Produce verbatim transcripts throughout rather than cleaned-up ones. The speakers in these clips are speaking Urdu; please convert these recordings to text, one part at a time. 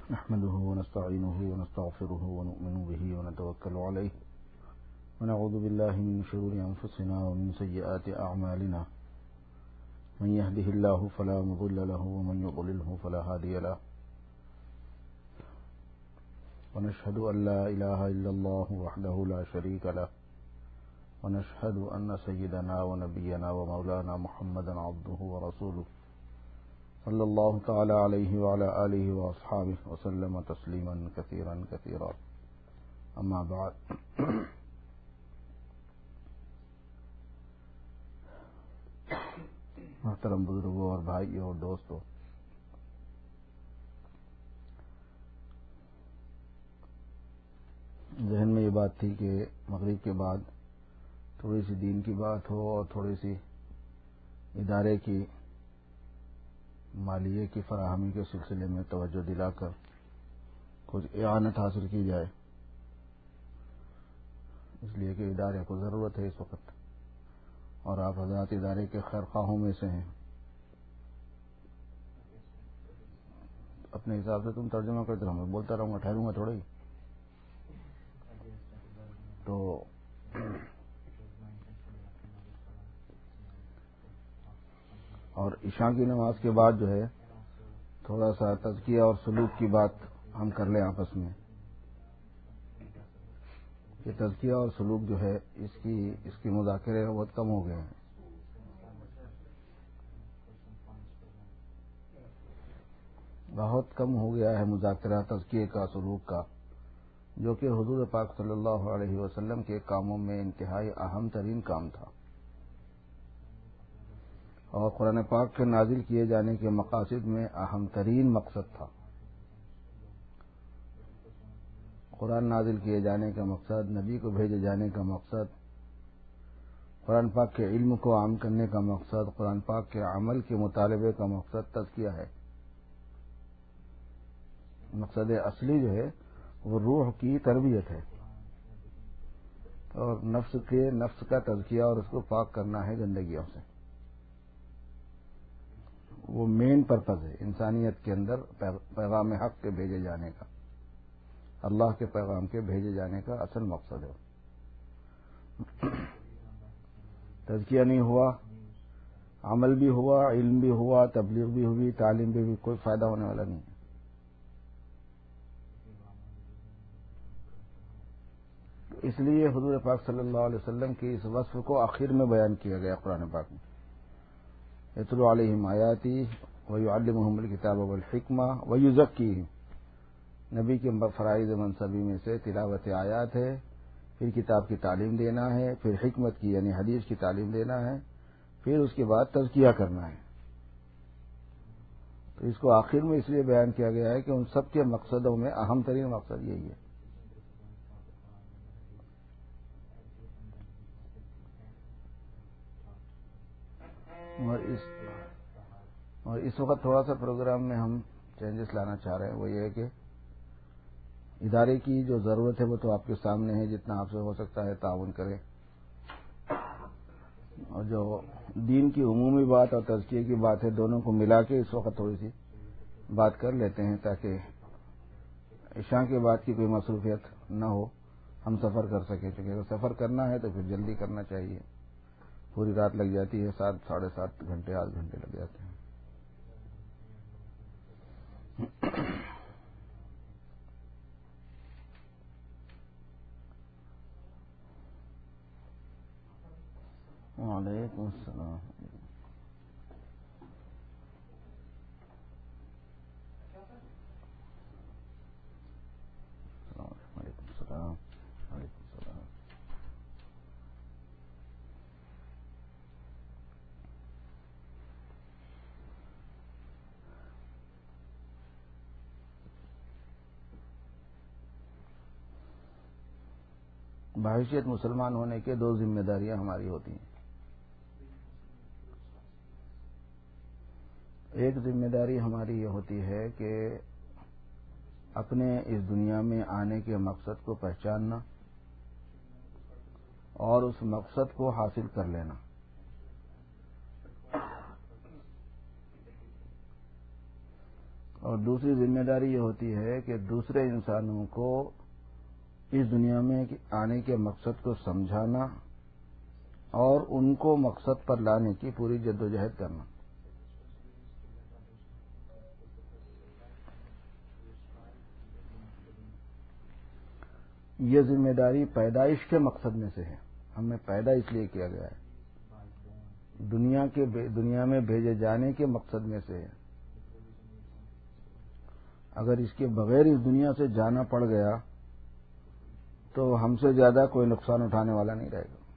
نحمده ونستعينه ونستغفره ونؤمن به ونتوكل عليه ونعوذ بالله من شرور أنفسنا ومن سيئات أعمالنا من يهده الله فلا مضل له ومن يضلله فلا هادي له ونشهد أن لا إله إلا الله وحده لا شريك له ونشهد أن سيدنا ونبينا ومولانا محمدا عبده ورسوله صلى الله تعالى عليه وعلى آله وأصحابه وسلم تسليما كثيرا كثيرا أما بعد محترم بزرگوں اور بھائیوں اور دوستوں، ذہن میں یہ بات تھی کہ مغرب کے بعد تھوڑی سی دین کی بات ہو اور تھوڑی سی ادارے کی مالیے کی فراہمی کے سلسلے میں توجہ دلا کر کچھ اعانت حاصل کی جائے، اس لیے کہ ادارے کو ضرورت ہے اس وقت، اور آپ حضرات ادارے کے خیر خواہوں میں سے ہیں۔ اپنے حساب سے تم ترجمہ کرتے رہو، میں بولتا رہوں گا، ٹھہروں گا تھوڑا ہی تو اور عشاء کی نماز کے بعد جو ہے تھوڑا سا تزکیہ اور سلوک کی بات ہم کر لیں آپس میں، کہ تزکیہ اور سلوک جو ہے اس کی اس کی مذاکرے بہت کم ہو گئے ہیں۔ بہت کم ہو گیا ہے مذاکرہ تزکیے کا، سلوک کا، جو کہ حضور پاک صلی اللہ علیہ وسلم کے کاموں میں انتہائی اہم ترین کام تھا، اور قرآن پاک کے نازل کیے جانے کے مقاصد میں اہم ترین مقصد تھا۔ قرآن نازل کیے جانے کا مقصد، نبی کو بھیجے جانے کا مقصد، قرآن پاک کے علم کو عام کرنے کا مقصد، قرآن پاک کے عمل کے مطالبے کا مقصد تزکیہ ہے۔ مقصد اصلی جو ہے وہ روح کی تربیت ہے، اور نفس کے نفس کا تزکیہ اور اس کو پاک کرنا ہے گندگیوں سے۔ وہ مین پرپز ہے انسانیت کے اندر پیغام حق کے بھیجے جانے کا، اللہ کے پیغام کے بھیجے جانے کا اصل مقصد ہے۔ تزکیہ نہیں ہوا، عمل بھی ہوا، علم بھی ہوا، تبلیغ بھی ہوئی، تعلیم بھی ہوئی، کوئی فائدہ ہونے والا نہیں ہے۔ اس لیے حضور پاک صلی اللہ علیہ وسلم کی اس وصف کو آخر میں بیان کیا گیا قرآن پاک میں، یتلو علیہم آیاتی ویعلمہم الکتاب والحکمہ ویزکیہم۔ نبی کے فرائض منصبی میں سے تلاوت آیات ہے، پھر کتاب کی تعلیم دینا ہے، پھر حکمت کی یعنی حدیث کی تعلیم دینا ہے، پھر اس کے بعد تزکیہ کرنا ہے۔ تو اس کو آخر میں اس لیے بیان کیا گیا ہے کہ ان سب کے مقصدوں میں اہم ترین مقصد یہی ہے۔ اور اس اور اس وقت تھوڑا سا پروگرام میں ہم چینجز لانا چاہ رہے ہیں، وہ یہ ہے کہ ادارے کی جو ضرورت ہے وہ تو آپ کے سامنے ہے، جتنا آپ سے ہو سکتا ہے تعاون کریں، اور جو دین کی عمومی بات اور تزکیے کی بات ہے دونوں کو ملا کے اس وقت تھوڑی سی بات کر لیتے ہیں، تاکہ عشاء کے بعد کی کوئی مصروفیت نہ ہو، ہم سفر کر سکیں، کیونکہ اگر سفر کرنا ہے تو پھر جلدی کرنا چاہیے، پوری رات لگ جاتی ہے، سات ساڑھے سات گھنٹے آٹھ گھنٹے لگ جاتے ہیں۔ وعلیکم السلام۔ وعلیکم السلام۔ وعلیکم السلام۔ بحیثیت مسلمان ہونے کے دو ذمہ داریاں ہماری ہوتی ہیں۔ ایک ذمہ داری ہماری یہ ہوتی ہے کہ اپنے اس دنیا میں آنے کے مقصد کو پہچاننا اور اس مقصد کو حاصل کر لینا۔ اور دوسری ذمہ داری یہ ہوتی ہے کہ دوسرے انسانوں کو اس دنیا میں آنے کے مقصد کو سمجھانا اور ان کو مقصد پر لانے کی پوری جدوجہد کرنا. یہ ذمہ داری پیدائش کے مقصد میں سے ہے. ہمیں پیدا اس لیے کیا گیا ہے، دنیا کے دنیا میں بھیجے جانے کے مقصد میں سے ہے. اگر اس کے بغیر اس دنیا سے جانا پڑ گیا تو ہم سے زیادہ کوئی نقصان اٹھانے والا نہیں رہے گا،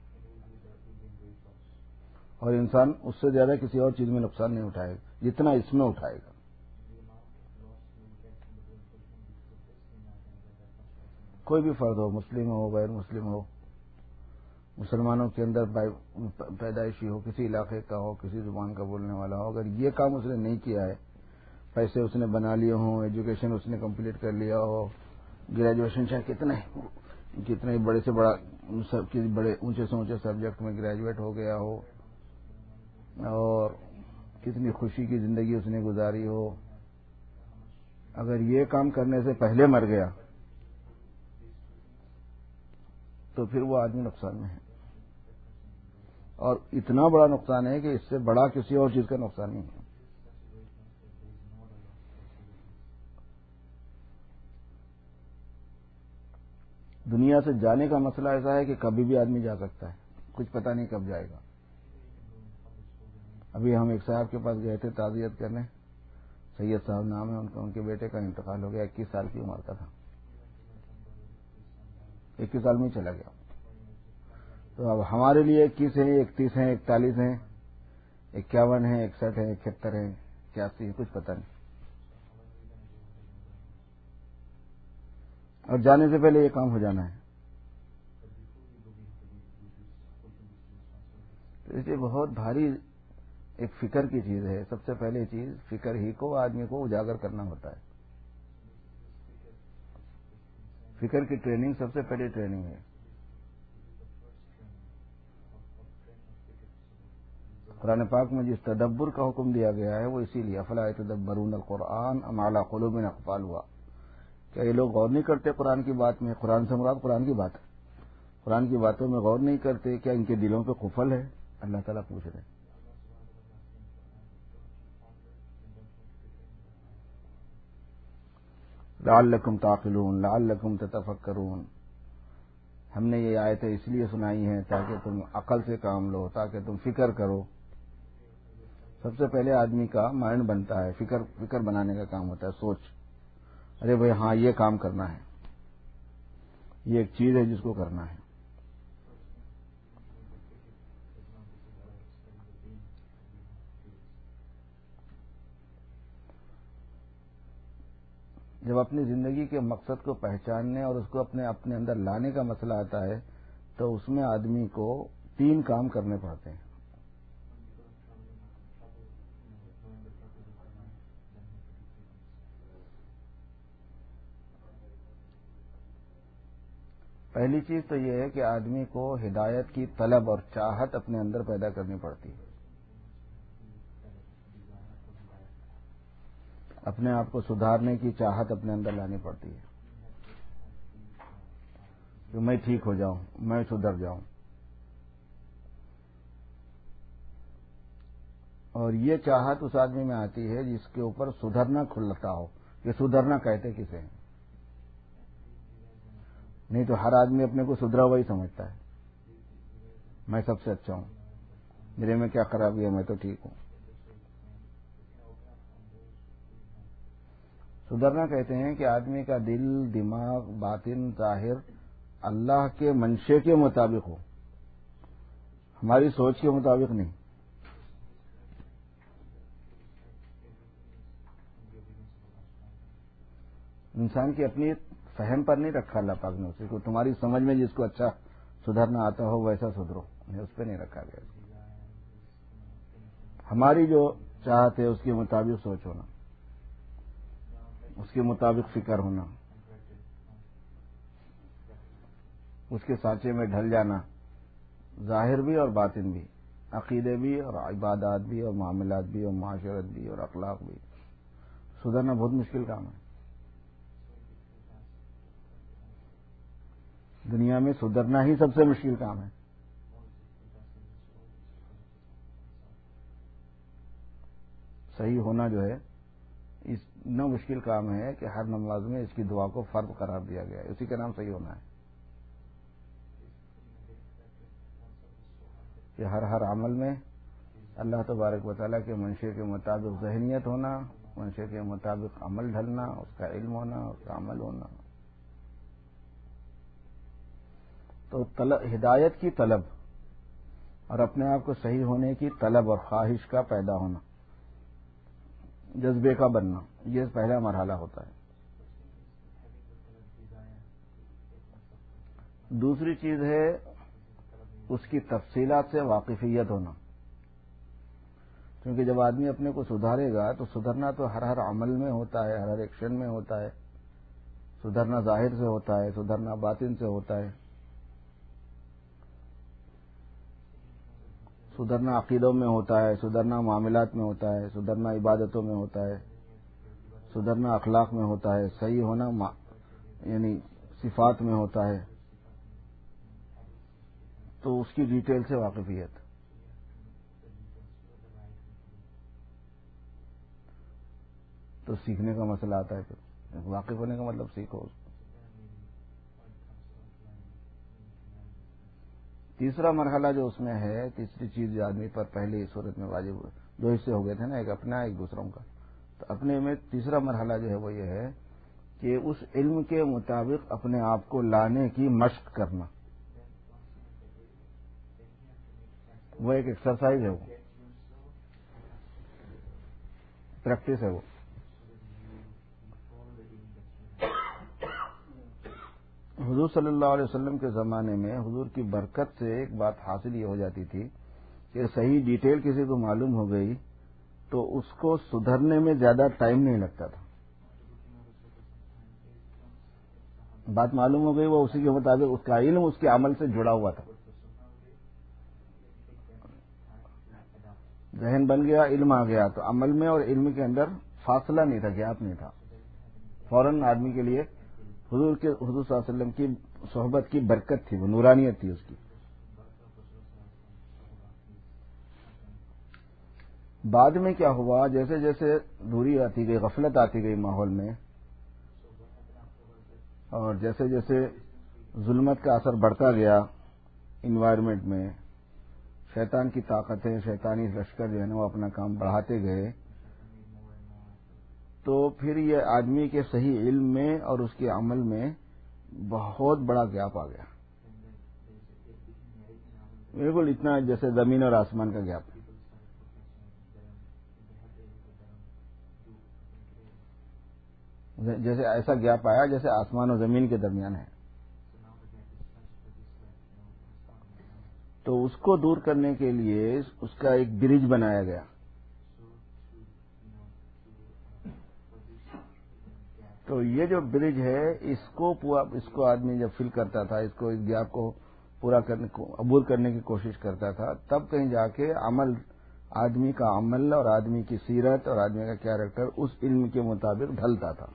اور انسان اس سے زیادہ کسی اور چیز میں نقصان نہیں اٹھائے گا جتنا اس میں اٹھائے گا. کوئی بھی فرد ہو، مسلم ہو غیر مسلم ہو، مسلمانوں کے اندر پیدائشی ہو، کسی علاقے کا ہو، کسی زبان کا بولنے والا ہو، اگر یہ کام اس نے نہیں کیا ہے، پیسے اس نے بنا لیے ہوں، ایجوکیشن اس نے کمپلیٹ کر لیا ہو، گریجویشن چاہے کتنے کتنے بڑے سے بڑا بڑے اونچے سے اونچے سبجیکٹ میں گریجویٹ ہو گیا ہو، اور کتنی خوشی کی زندگی اس نے گزاری ہو، اگر یہ کام کرنے سے پہلے مر گیا تو پھر وہ آدمی نقصان میں ہے. اور اتنا بڑا نقصان ہے کہ اس سے بڑا کسی اور چیز کا نقصان نہیں ہے. دنیا سے جانے کا مسئلہ ایسا ہے کہ کبھی بھی آدمی جا سکتا ہے، کچھ پتہ نہیں کب جائے گا. ابھی ہم ایک صاحب کے پاس گئے تھے تعزیت کرنے، سید صاحب نام ہے ان کا، ان کے بیٹے کا انتقال ہو گیا، اکیس سال کی عمر کا تھا، اکیس سال میں ہی چلا گیا. تو اب ہمارے لیے اکیس ہیں، اکتیس ہیں، اکتالیس ہیں، اکیاون ہیں، اکسٹھ ہیں، اکہتر ہیں، اکیاسی ہیں، کچھ پتہ نہیں. اور جانے سے پہلے یہ کام ہو جانا ہے. تو یہ بہت بھاری ایک فکر کی چیز ہے. سب سے پہلے چیز فکر ہی کو آدمی کو اجاگر کرنا ہوتا ہے. فکر کی ٹریننگ سب سے پہلی ٹریننگ ہے. قرآن پاک میں جس تدبر کا حکم دیا گیا ہے وہ اسی لیے افلا یتدبرون القرآن ام علی قلوب اقفالها، کیا یہ لوگ غور نہیں کرتے قرآن کی بات میں؟ قرآن سے مراد قرآن کی بات ہے. قرآن کی باتوں میں غور نہیں کرتے، کیا ان کے دلوں پہ قفل ہے؟ اللہ تعالیٰ پوچھ رہے ہیں. لعلکم تعقلون لعلکم تتفکرون، ہم نے یہ آیتیں اس لیے سنائی ہیں تاکہ تم عقل سے کام لو، تاکہ تم فکر کرو. سب سے پہلے آدمی کا مائنڈ بنتا ہے، فکر فکر بنانے کا کام ہوتا ہے، سوچ، ارے بھائی ہاں یہ کام کرنا ہے، یہ ایک چیز ہے جس کو کرنا ہے. جب اپنی زندگی کے مقصد کو پہچاننے اور اس کو اپنے اپنے اندر لانے کا مسئلہ آتا ہے تو اس میں آدمی کو تین کام کرنے پڑتے ہیں. پہلی چیز تو یہ ہے کہ آدمی کو ہدایت کی طلب اور چاہت اپنے اندر پیدا کرنی پڑتی ہے. اپنے آپ کو سدھارنے کی چاہت اپنے اندر لانی پڑتی ہے کہ میں ٹھیک ہو جاؤں، میں سدھر جاؤں. اور یہ چاہت اس آدمی میں آتی ہے جس کے اوپر سدھرنا کھلتا ہو. یہ سدھرنا کہتے کسے ہیں؟ نہیں تو ہر آدمی اپنے کو سدھرا ہوا ہی سمجھتا ہے، میں سب سے اچھا ہوں، میرے میں کیا خرابی ہے، میں تو ٹھیک ہوں. سدھرنا کہتے ہیں کہ آدمی کا دل، دماغ، باطن، ظاہر اللہ کے منشے کے مطابق ہو، ہماری سوچ کے مطابق نہیں. انسان کی اپنی فہم پر نہیں رکھا اللہ پاک نے اسے کو، تمہاری سمجھ میں جس کو اچھا سدھرنا آتا ہو ویسا سدھرو، اس پہ نہیں رکھا گیا. ہماری جو چاہت ہے اس کے مطابق سوچ ہونا، اس کے مطابق فکر ہونا، اس کے سانچے میں ڈھل جانا، ظاہر بھی اور باطن بھی، عقیدے بھی اور عبادات بھی اور معاملات بھی اور معاشرت بھی اور اخلاق بھی، سدھرنا بہت مشکل کام ہے. دنیا میں سدھرنا ہی سب سے مشکل کام ہے. صحیح ہونا جو ہے اس نہ مشکل کام ہے کہ ہر نماز میں اس کی دعا کو فرض قرار دیا گیا ہے. اسی کا نام صحیح ہونا ہے کہ ہر ہر عمل میں اللہ تبارک و تعالیٰ کے منشے کے مطابق ذہنیت ہونا، منشے کے مطابق عمل ڈھلنا، اس کا علم ہونا، اس کا عمل ہونا. تو طلب ہدایت کی طلب اور اپنے آپ کو صحیح ہونے کی طلب اور خواہش کا پیدا ہونا، جذبے کا بننا، یہ پہلا مرحلہ ہوتا ہے. دوسری چیز ہے اس کی تفصیلات سے واقفیت ہونا، کیونکہ جب آدمی اپنے کو سدھارے گا تو سدھرنا تو ہر ہر عمل میں ہوتا ہے، ہر ہر ایکشن میں ہوتا ہے. سدھرنا ظاہر سے ہوتا ہے، سدھرنا باطن سے ہوتا ہے. سدھرنا عقیدوں میں ہوتا ہے، سدھرنا معاملات میں ہوتا ہے، سدھرنا عبادتوں میں ہوتا ہے، سدھرنا اخلاق میں ہوتا ہے، صحیح ہونا یعنی صفات میں ہوتا ہے. تو اس کی ڈیٹیل سے واقفیت. تو سیکھنے کا مسئلہ آتا ہے. پھر واقف ہونے کا مطلب سیکھو اس کو. تیسرا مرحلہ جو اس میں ہے، تیسری چیز جو آدمی پر پہلی صورت میں واجب ہوئے، دو حصے ہو گئے تھے نا، ایک اپنا ایک دوسروں کا. تو اپنے میں تیسرا مرحلہ جو ہے وہ یہ ہے کہ اس علم کے مطابق اپنے آپ کو لانے کی مشق کرنا. وہ ایک ایکسرسائز ہے، وہ پریکٹس ہے. وہ حضور صلی اللہ علیہ وسلم کے زمانے میں حضور کی برکت سے ایک بات حاصل یہ ہو جاتی تھی کہ صحیح ڈیٹیل کسی کو معلوم ہو گئی تو اس کو سدھرنے میں زیادہ ٹائم نہیں لگتا تھا. بات معلوم ہو گئی، وہ اسی کے مطابق اس کا علم اس کے عمل سے جڑا ہوا تھا. ذہن بن گیا، علم آ گیا، تو عمل میں اور علم کے اندر فاصلہ نہیں تھا، گیپ نہیں تھا. فوراً آدمی کے لیے حضور کے حضور صلی اللہ علیہ وسلم کی صحبت کی برکت تھی، وہ نورانیت تھی اس کی. بعد میں کیا ہوا، جیسے جیسے دوری آتی گئی، غفلت آتی گئی ماحول میں، اور جیسے جیسے ظلمت کا اثر بڑھتا گیا انوائرمنٹ میں، شیطان کی طاقتیں، شیطانی لشکر جو ہے نا وہ اپنا کام بڑھاتے گئے، تو پھر یہ آدمی کے صحیح علم میں اور اس کے عمل میں بہت بڑا گیپ آ گیا. بالکل اتنا جیسے زمین اور آسمان کا گیپ. جیسے ایسا گیپ آیا جیسے آسمان اور زمین کے درمیان ہے. تو اس کو دور کرنے کے لیے اس کا ایک برج بنایا گیا. تو یہ جو برج ہے اس کو اس کو آدمی جب فل کرتا تھا، اس کو اس گیپ کو پورا کرنے کو عبور کرنے کی کوشش کرتا تھا، تب کہیں جا کے عمل، آدمی کا عمل اور آدمی کی سیرت اور آدمی کا کیریکٹر اس علم کے مطابق ڈھلتا تھا.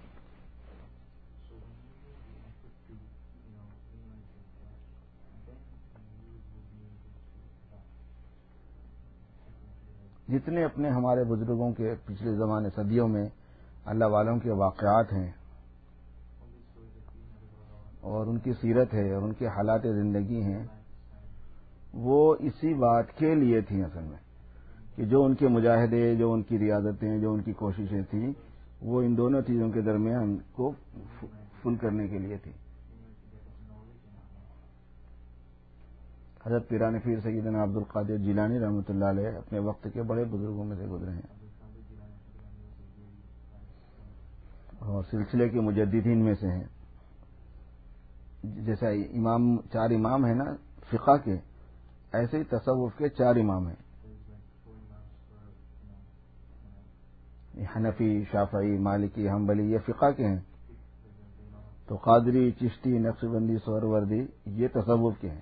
جتنے اپنے ہمارے بزرگوں کے پچھلے زمانے صدیوں میں اللہ والوں کے واقعات ہیں اور ان کی سیرت ہے اور ان کے حالات زندگی ہیں، وہ اسی بات کے لیے تھیں اصل میں، کہ جو ان کے مجاہدے، جو ان کی ریاضتیں، جو ان کی کوششیں تھیں، وہ ان دونوں چیزوں کے درمیان کو فل کرنے کے لیے تھی. حضرت پیران پیر سیدنا عبد القادر جیلانی رحمۃ اللہ علیہ اپنے وقت کے بڑے بزرگوں میں سے گزرے ہیں اور سلسلے کے مجددین میں سے ہیں. جیسا امام چار امام ہیں نا فقہ کے، ایسے ہی تصوف کے چار امام ہیں، حنفی، شافعی، مالکی، حنبلی، یہ فقہ کے ہیں. تو قادری، چشتی، نقشبندی، سہروردی یہ تصوف کے ہیں.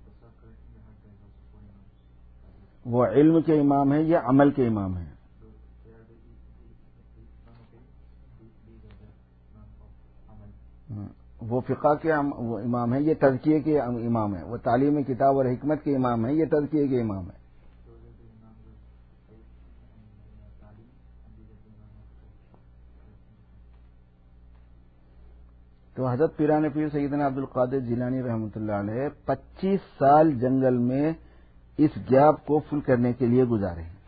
وہ علم کے امام ہیں، یہ عمل کے امام ہیں. وہ فقہ کے وہ امام ہیں، یہ تزکیے کے امام ہیں، وہ تعلیم کتاب اور حکمت کے امام ہیں، یہ تزکیے کے امام ہیں۔ تو حضرت پیران پیر سیدنا عبد القادر جیلانی رحمۃ اللہ علیہ پچیس سال جنگل میں اس گیپ کو فل کرنے کے لیے گزارے ہیں۔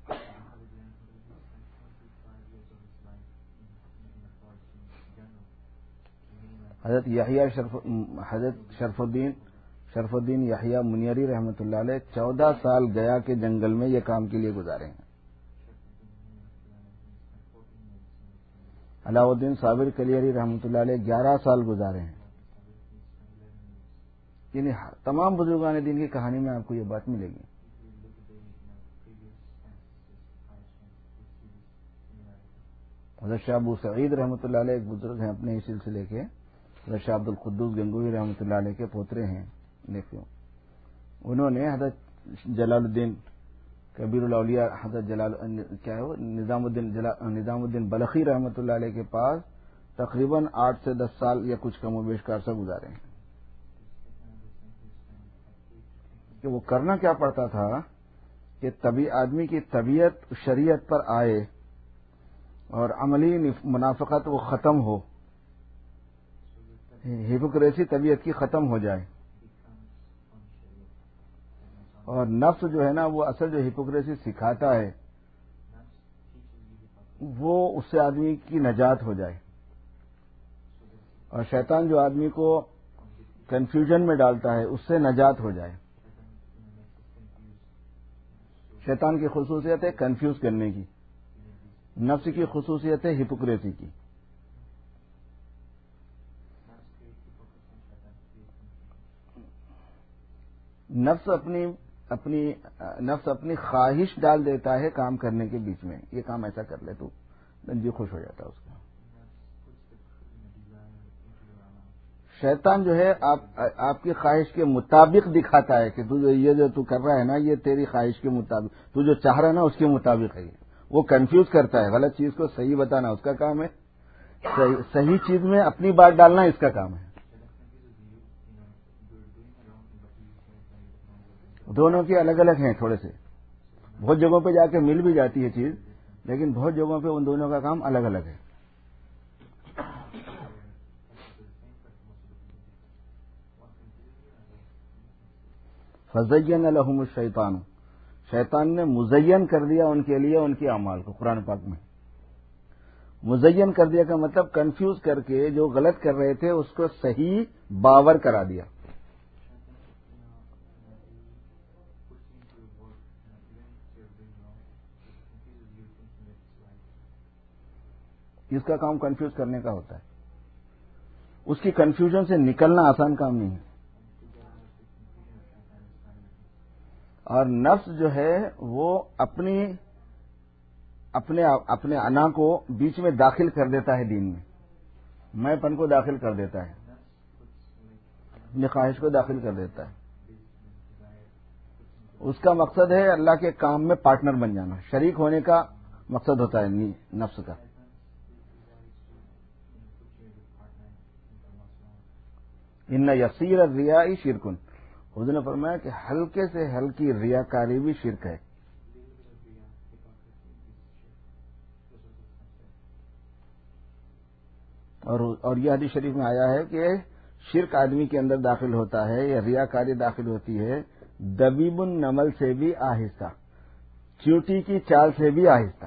حضرت یحییٰ شرف حضرت شرف الدین شرف الدین یحییٰ منیری رحمۃ اللہ علیہ چودہ سال گیا کے جنگل میں یہ کام کے لیے گزارے ہیں۔ علاء الدین صابر کلیری رحمۃ اللہ علیہ گیارہ سال گزارے ہیں۔ یعنی تمام بزرگان دین کی کہانی میں آپ کو یہ بات ملے گی۔ حضرت شاہ ابو سعید رحمۃ اللہ علیہ ایک بزرگ ہیں اپنے ہی سلسلے کے، حضرت شاہ عبد القدوس گنگوہی رحمۃ اللہ علیہ کے پوترے ہیں، نیفیو۔ انہوں نے حضرت جلال الدین کبیر الاولیاء حضرت جلال کیا ہے وہ نظام الدین نظام الدین بلخی رحمۃ اللہ علیہ کے پاس تقریباً آٹھ سے دس سال یا کچھ کم و بیش کا عرصہ گزارے ہیں۔ کہ وہ کرنا کیا پڑتا تھا کہ طبی آدمی کی طبیعت شریعت پر آئے اور عملی منافقت وہ ختم ہو، ہپوکریسی طبیعت کی ختم ہو جائے، اور نفس جو ہے نا وہ اصل جو ہپوکریسی سکھاتا ہے وہ اس سے آدمی کی نجات ہو جائے، اور شیطان جو آدمی کو کنفیوژن میں ڈالتا ہے اس سے نجات ہو جائے۔ شیطان کی خصوصیت ہے کنفیوز کرنے کی، نفس کی خصوصیت ہے ہپوکریسی کی۔ نفس اپنی اپنی نفس اپنی خواہش ڈال دیتا ہے کام کرنے کے بیچ میں، یہ کام ایسا کر لے تو جی خوش ہو جاتا ہے اس کا۔ شیطان جو ہے آپ آپ کی خواہش کے مطابق دکھاتا ہے کہ تو جو یہ جو تو کر رہا ہے نا یہ تیری خواہش کے مطابق، تو جو چاہ رہا ہے نا اس کے مطابق ہے۔ وہ کنفیوز کرتا ہے، غلط چیز کو صحیح بتانا اس کا کام ہے، صحیح, صحیح چیز میں اپنی بات ڈالنا اس کا کام ہے۔ دونوں کے الگ الگ ہیں تھوڑے سے، بہت جگہوں پہ جا کے مل بھی جاتی ہے چیز، لیکن بہت جگہوں پہ ان دونوں کا کام الگ الگ ہے۔ فزین لهم الشیطان، شیطان نے مزین کر دیا ان کے لیے ان کے اعمال کو۔ قرآن پاک میں مزین کر دیا کا مطلب کنفیوز کر کے جو غلط کر رہے تھے اس کو صحیح باور کرا دیا۔ اس کا کام کنفیوز کرنے کا ہوتا ہے، اس کی کنفیوژن سے نکلنا آسان کام نہیں ہے۔ اور نفس جو ہے وہ اپنی اپنے اپنے انا کو بیچ میں داخل کر دیتا ہے دین میں، میں پن کو داخل کر دیتا ہے، اپنی خواہش کو داخل کر دیتا ہے۔ اس کا مقصد ہے اللہ کے کام میں پارٹنر بن جانا، شریک ہونے کا مقصد ہوتا ہے نفس کا۔ ان یسیر الریا شرکن، حضور نے فرمایا کہ ہلکے سے ہلکی ریاکاری بھی شرک ہے۔ اور اور یہ حدیث شریف میں آیا ہے کہ شرک آدمی کے اندر داخل ہوتا ہے یا ریاکاری داخل ہوتی ہے دبیب النمل سے بھی آہستہ، چیونٹی کی چال سے بھی آہستہ۔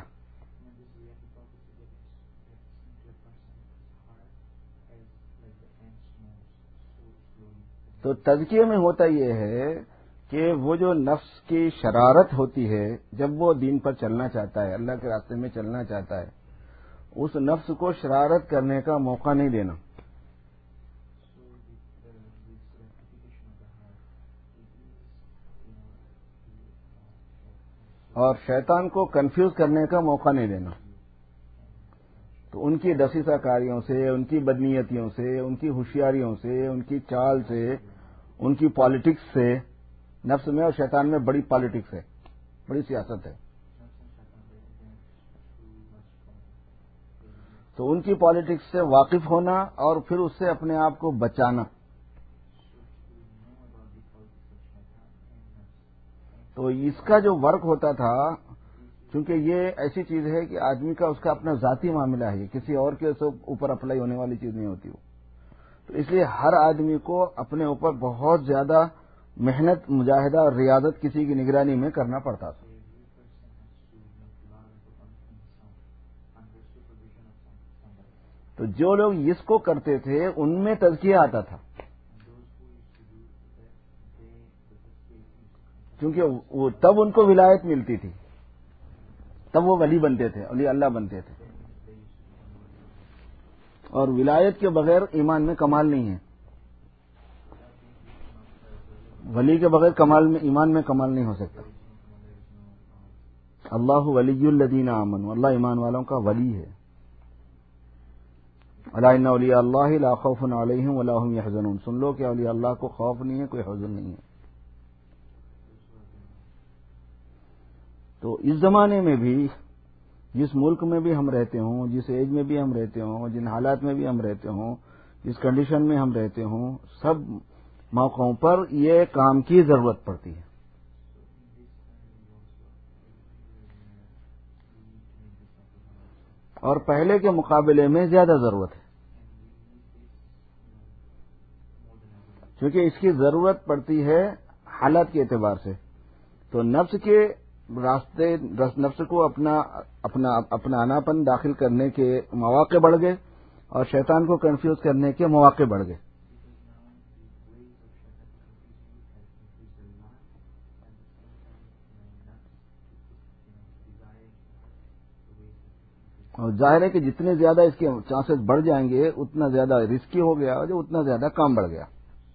تو تزکیے میں ہوتا یہ ہے کہ وہ جو نفس کی شرارت ہوتی ہے جب وہ دین پر چلنا چاہتا ہے، اللہ کے راستے میں چلنا چاہتا ہے، اس نفس کو شرارت کرنے کا موقع نہیں دینا، اور شیطان کو کنفیوز کرنے کا موقع نہیں دینا۔ تو ان کی دسیسہ کاریوں سے، ان کی بدنیتیوں سے، ان کی ہوشیاریوں سے، ان کی چال سے، ان کی پالیٹکس سے، نفس میں اور شیطان میں بڑی پالیٹکس ہے، بڑی سیاست ہے۔ تو ان کی پالیٹکس سے واقف ہونا اور پھر اس سے اپنے آپ کو بچانا. تو اس کا جو ورک ہوتا تھا، چونکہ یہ ایسی چیز ہے کہ آدمی کا اس کا اپنا ذاتی معاملہ ہے، کسی اور کے اوپر اپلائی ہونے والی چیز نہیں ہوتی وہ. تو اس لیے ہر آدمی کو اپنے اوپر بہت زیادہ محنت، مجاہدہ اور ریاضت کسی کی نگرانی میں کرنا پڑتا تھا. تو جو لوگ اس کو کرتے تھے ان میں تزکیہ آتا تھا، کیونکہ وہ تب ان کو ولایت ملتی تھی، تب وہ ولی بنتے تھے، اولیاء اللہ بنتے تھے. اور ولایت کے بغیر ایمان میں کمال نہیں ہے. ولی کے بغیر کمال میں ایمان میں کمال نہیں ہو سکتا. اللہ ولی الذین آمنوا، اللہ ایمان والوں کا ولی ہے. الا ان اولیاء اللہ لا خوف علیہم ولا هم يحزنون، سن لو کہ اولیاء اللہ کو خوف نہیں ہے، کوئی حزن نہیں ہے. تو اس زمانے میں بھی، جس ملک میں بھی ہم رہتے ہوں، جس ایج میں بھی ہم رہتے ہوں، جن حالات میں بھی ہم رہتے ہوں، جس کنڈیشن میں ہم رہتے ہوں، سب موقعوں پر یہ کام کی ضرورت پڑتی ہے. اور پہلے کے مقابلے میں زیادہ ضرورت ہے، کیونکہ اس کی ضرورت پڑتی ہے حالات کے اعتبار سے. تو نفس کے راستے، نفس کو اپنا اپنا اپنا اناپن داخل کرنے کے مواقع بڑھ گئے اور شیطان کو کنفیوز کرنے کے مواقع بڑھ گئے. اور ظاہر ہے کہ جتنے زیادہ اس کے چانسز بڑھ جائیں گے اتنا زیادہ رسکی ہو گیا، اور جو اتنا زیادہ کام بڑھ گیا.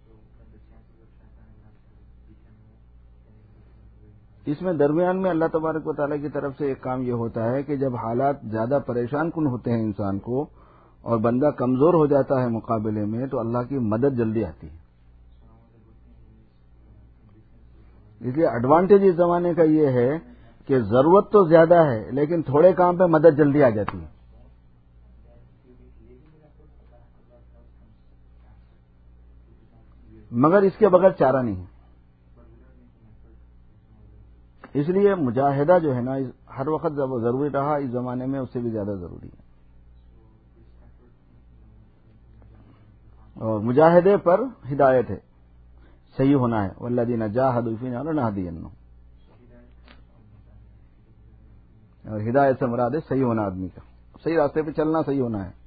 اس میں درمیان میں اللہ تبارک و تعالیٰ کی طرف سے ایک کام یہ ہوتا ہے کہ جب حالات زیادہ پریشان کن ہوتے ہیں انسان کو اور بندہ کمزور ہو جاتا ہے مقابلے میں، تو اللہ کی مدد جلدی آتی ہے. اس لیے ایڈوانٹیج اس زمانے کا یہ ہے کہ ضرورت تو زیادہ ہے لیکن تھوڑے کام پہ مدد جلدی آ جاتی ہے. مگر اس کے بغیر چارہ نہیں ہے. اس لیے مجاہدہ جو ہے نا ہر وقت ضروری رہا، اس زمانے میں اس سے بھی زیادہ ضروری ہے. اور مجاہدے پر ہدایت ہے، صحیح ہونا ہے. والذین جاہدوا فینا لنہدینہم، اور ہدایت سے مراد ہے صحیح ہونا، آدمی کا صحیح راستے پہ چلنا، صحیح ہونا ہے.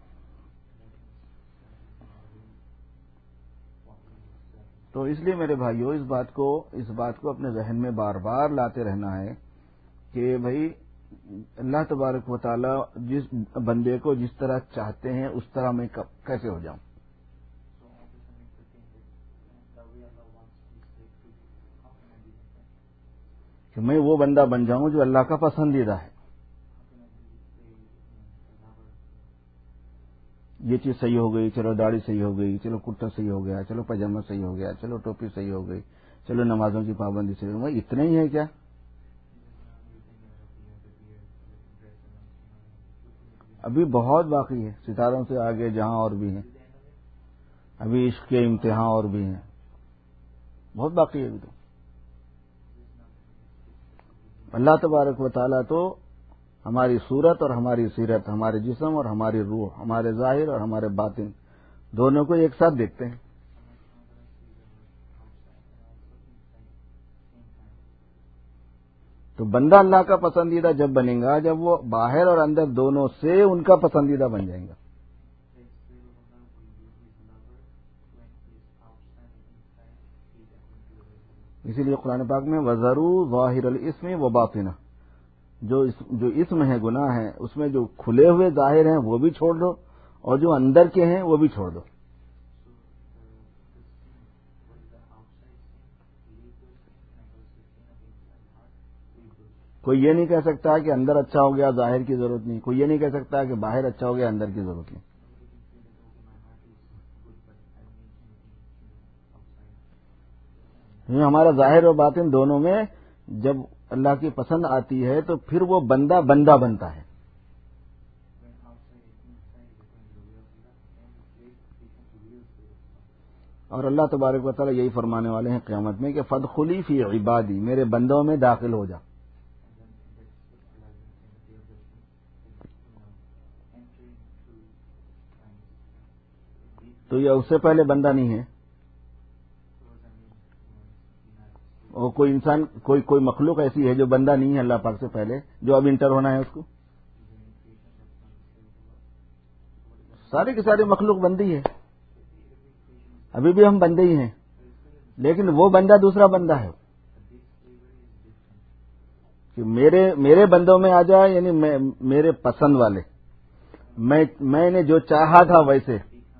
تو اس لیے میرے بھائیوں، اس بات کو اس بات کو اپنے ذہن میں بار بار لاتے رہنا ہے کہ بھائی اللہ تبارک و تعالی جس بندے کو جس طرح چاہتے ہیں اس طرح میں کیسے ہو جاؤں. کہ میں وہ بندہ بن جاؤں جو اللہ کا پسندیدہ ہے. یہ چیز صحیح ہو گئی، چلو داڑھی صحیح ہو گئی، چلو کرتا صحیح ہو گیا، چلو پاجامہ صحیح ہو گیا، چلو ٹوپی صحیح ہو گئی، چلو نمازوں کی پابندی صحیح ہو گئی. اتنا ہی ہے کیا؟ ابھی بہت باقی ہے، ستاروں سے آگے جہاں اور بھی ہیں، ابھی عشق کے امتحان اور بھی ہیں، بہت باقی ہے ابھی. تو اللہ تبارک و تعالیٰ تو ہماری صورت اور ہماری سیرت، ہمارے جسم اور ہماری روح، ہمارے ظاہر اور ہمارے باطن دونوں کو ایک ساتھ دیکھتے ہیں. تو بندہ اللہ کا پسندیدہ جب بنے گا جب وہ باہر اور اندر دونوں سے ان کا پسندیدہ بن جائیں گا. اسی لیے قرآن پاک میں وَذَرُوا ظَاهِرَ الْإِثْمِ وَبَاطِنَهُ، جو جو اسم ہے، گناہ ہے، اس میں جو کھلے ہوئے ظاہر ہیں وہ بھی چھوڑ دو اور جو اندر کے ہیں وہ بھی چھوڑ دو. کوئی یہ نہیں کہہ سکتا کہ اندر اچھا ہو گیا ظاہر کی ضرورت نہیں، کوئی یہ نہیں کہہ سکتا کہ باہر اچھا ہو گیا اندر کی ضرورت نہیں. ہمارا ظاہر اور باطن دونوں میں جب اللہ کی پسند آتی ہے تو پھر وہ بندہ بندہ بنتا ہے. اور اللہ تبارک و تعالیٰ یہی فرمانے والے ہیں قیامت میں کہ فادخلی فی عبادی، میرے بندوں میں داخل ہو جا. تو یہ اس سے پہلے بندہ نہیں ہے، اور کوئی انسان کوئی کوئی مخلوق ایسی ہے جو بندہ نہیں ہے اللہ پاک سے پہلے، جو اب انٹر ہونا ہے اس کو. سارے کے سارے مخلوق بندی ہے، ابھی بھی ہم بندے ہی ہیں، لیکن وہ بندہ دوسرا بندہ ہے کہ میرے میرے بندوں میں آ جائے، یعنی میں میرے پسند والے، میں میں نے جو چاہا تھا ویسے،